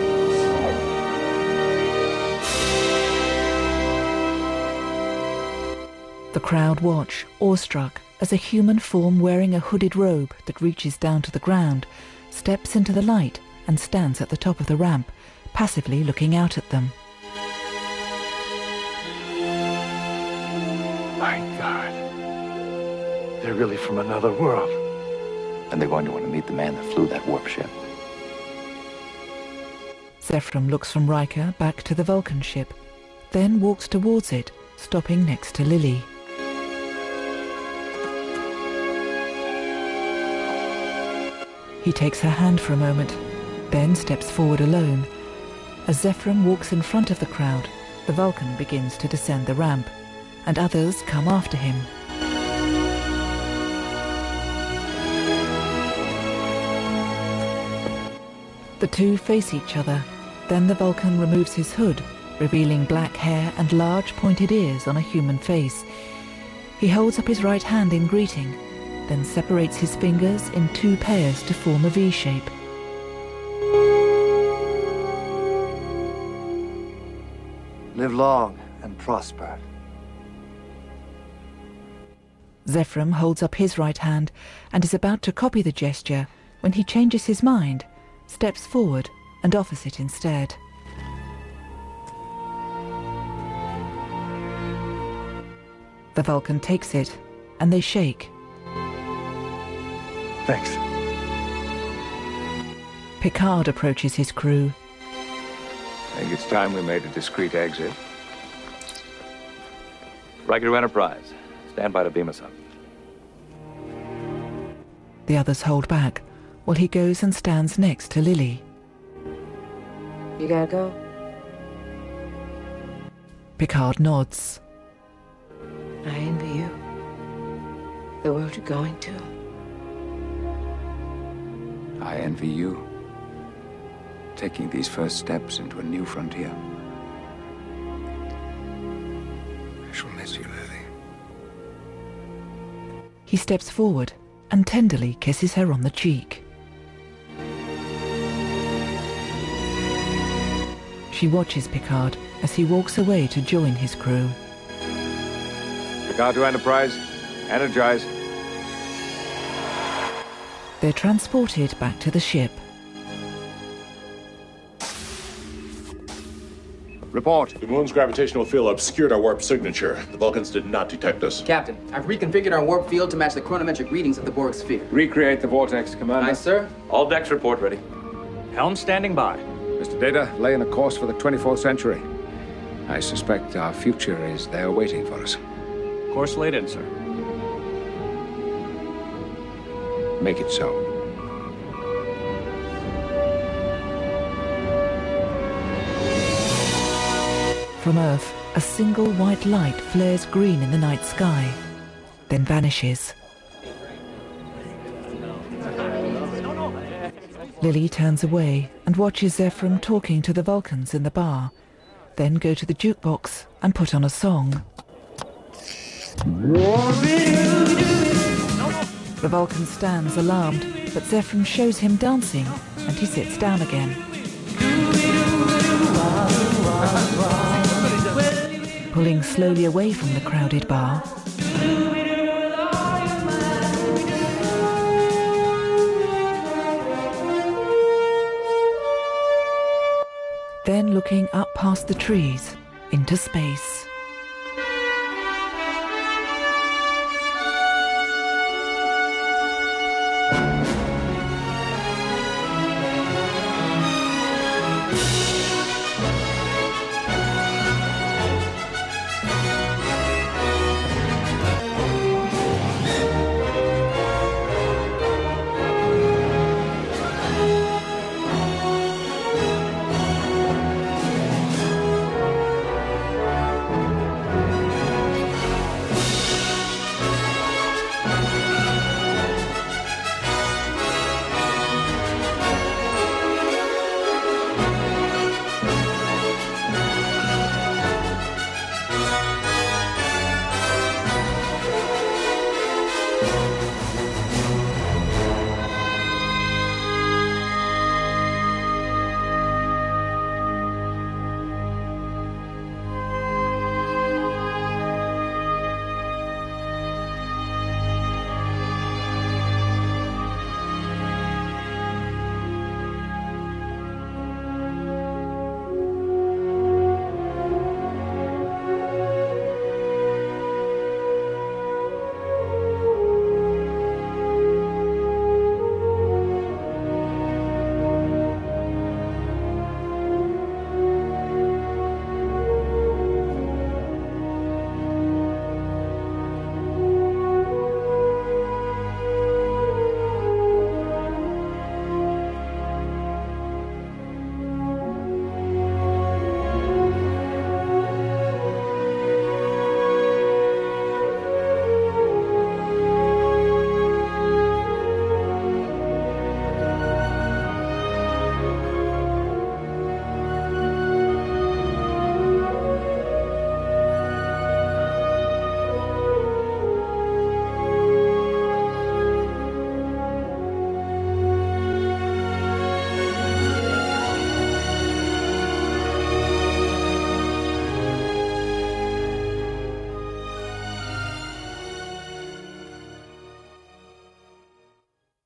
The crowd watch, awestruck, as a human form wearing a hooded robe that reaches down to the ground steps into the light and stands at the top of the ramp, passively looking out at them. My God. They're really from another world. And they're going to want to meet the man that flew that warp ship. Zefram looks from Riker back to the Vulcan ship, then walks towards it, stopping next to Lily. He takes her hand for a moment, then steps forward alone. As Zefram walks in front of the crowd, the Vulcan begins to descend the ramp, and others come after him. The two face each other. Then the Vulcan removes his hood, revealing black hair and large pointed ears on a human face. He holds up his right hand in greeting, then separates his fingers in two pairs to form a V shape. Live long and prosper. Zefram holds up his right hand and is about to copy the gesture when he changes his mind, steps forward and offers it instead. The Vulcan takes it, and they shake. Thanks. Picard approaches his crew. I think it's time we made a discreet exit. Riker to Enterprise. Stand by to beam us up. The others hold back, while he goes and stands next to Lily. You gotta go? Picard nods. I envy you. The world you're going to. I envy you. Taking these first steps into a new frontier. I shall miss you, Lily. He steps forward and tenderly kisses her on the cheek. She watches Picard as he walks away to join his crew. Picard to Enterprise. Energize. They're transported back to the ship. Report. The moon's gravitational field obscured our warp signature. The Vulcans did not detect us. Captain, I've reconfigured our warp field to match the chronometric readings of the Borg sphere. Recreate the vortex, Commander. Aye, sir. All decks report ready. Helm standing by. Mr. Data, laying a course for the 24th century. I suspect our future is there waiting for us. Course laid in, sir. Make it so. From Earth, a single white light flares green in the night sky, then vanishes. Lily turns away and watches Zephram talking to the Vulcans in the bar, then go to the jukebox and put on a song. The Vulcan stands alarmed, but Zephram shows him dancing and he sits down again. Pulling slowly away from the crowded bar, then looking up past the trees into space.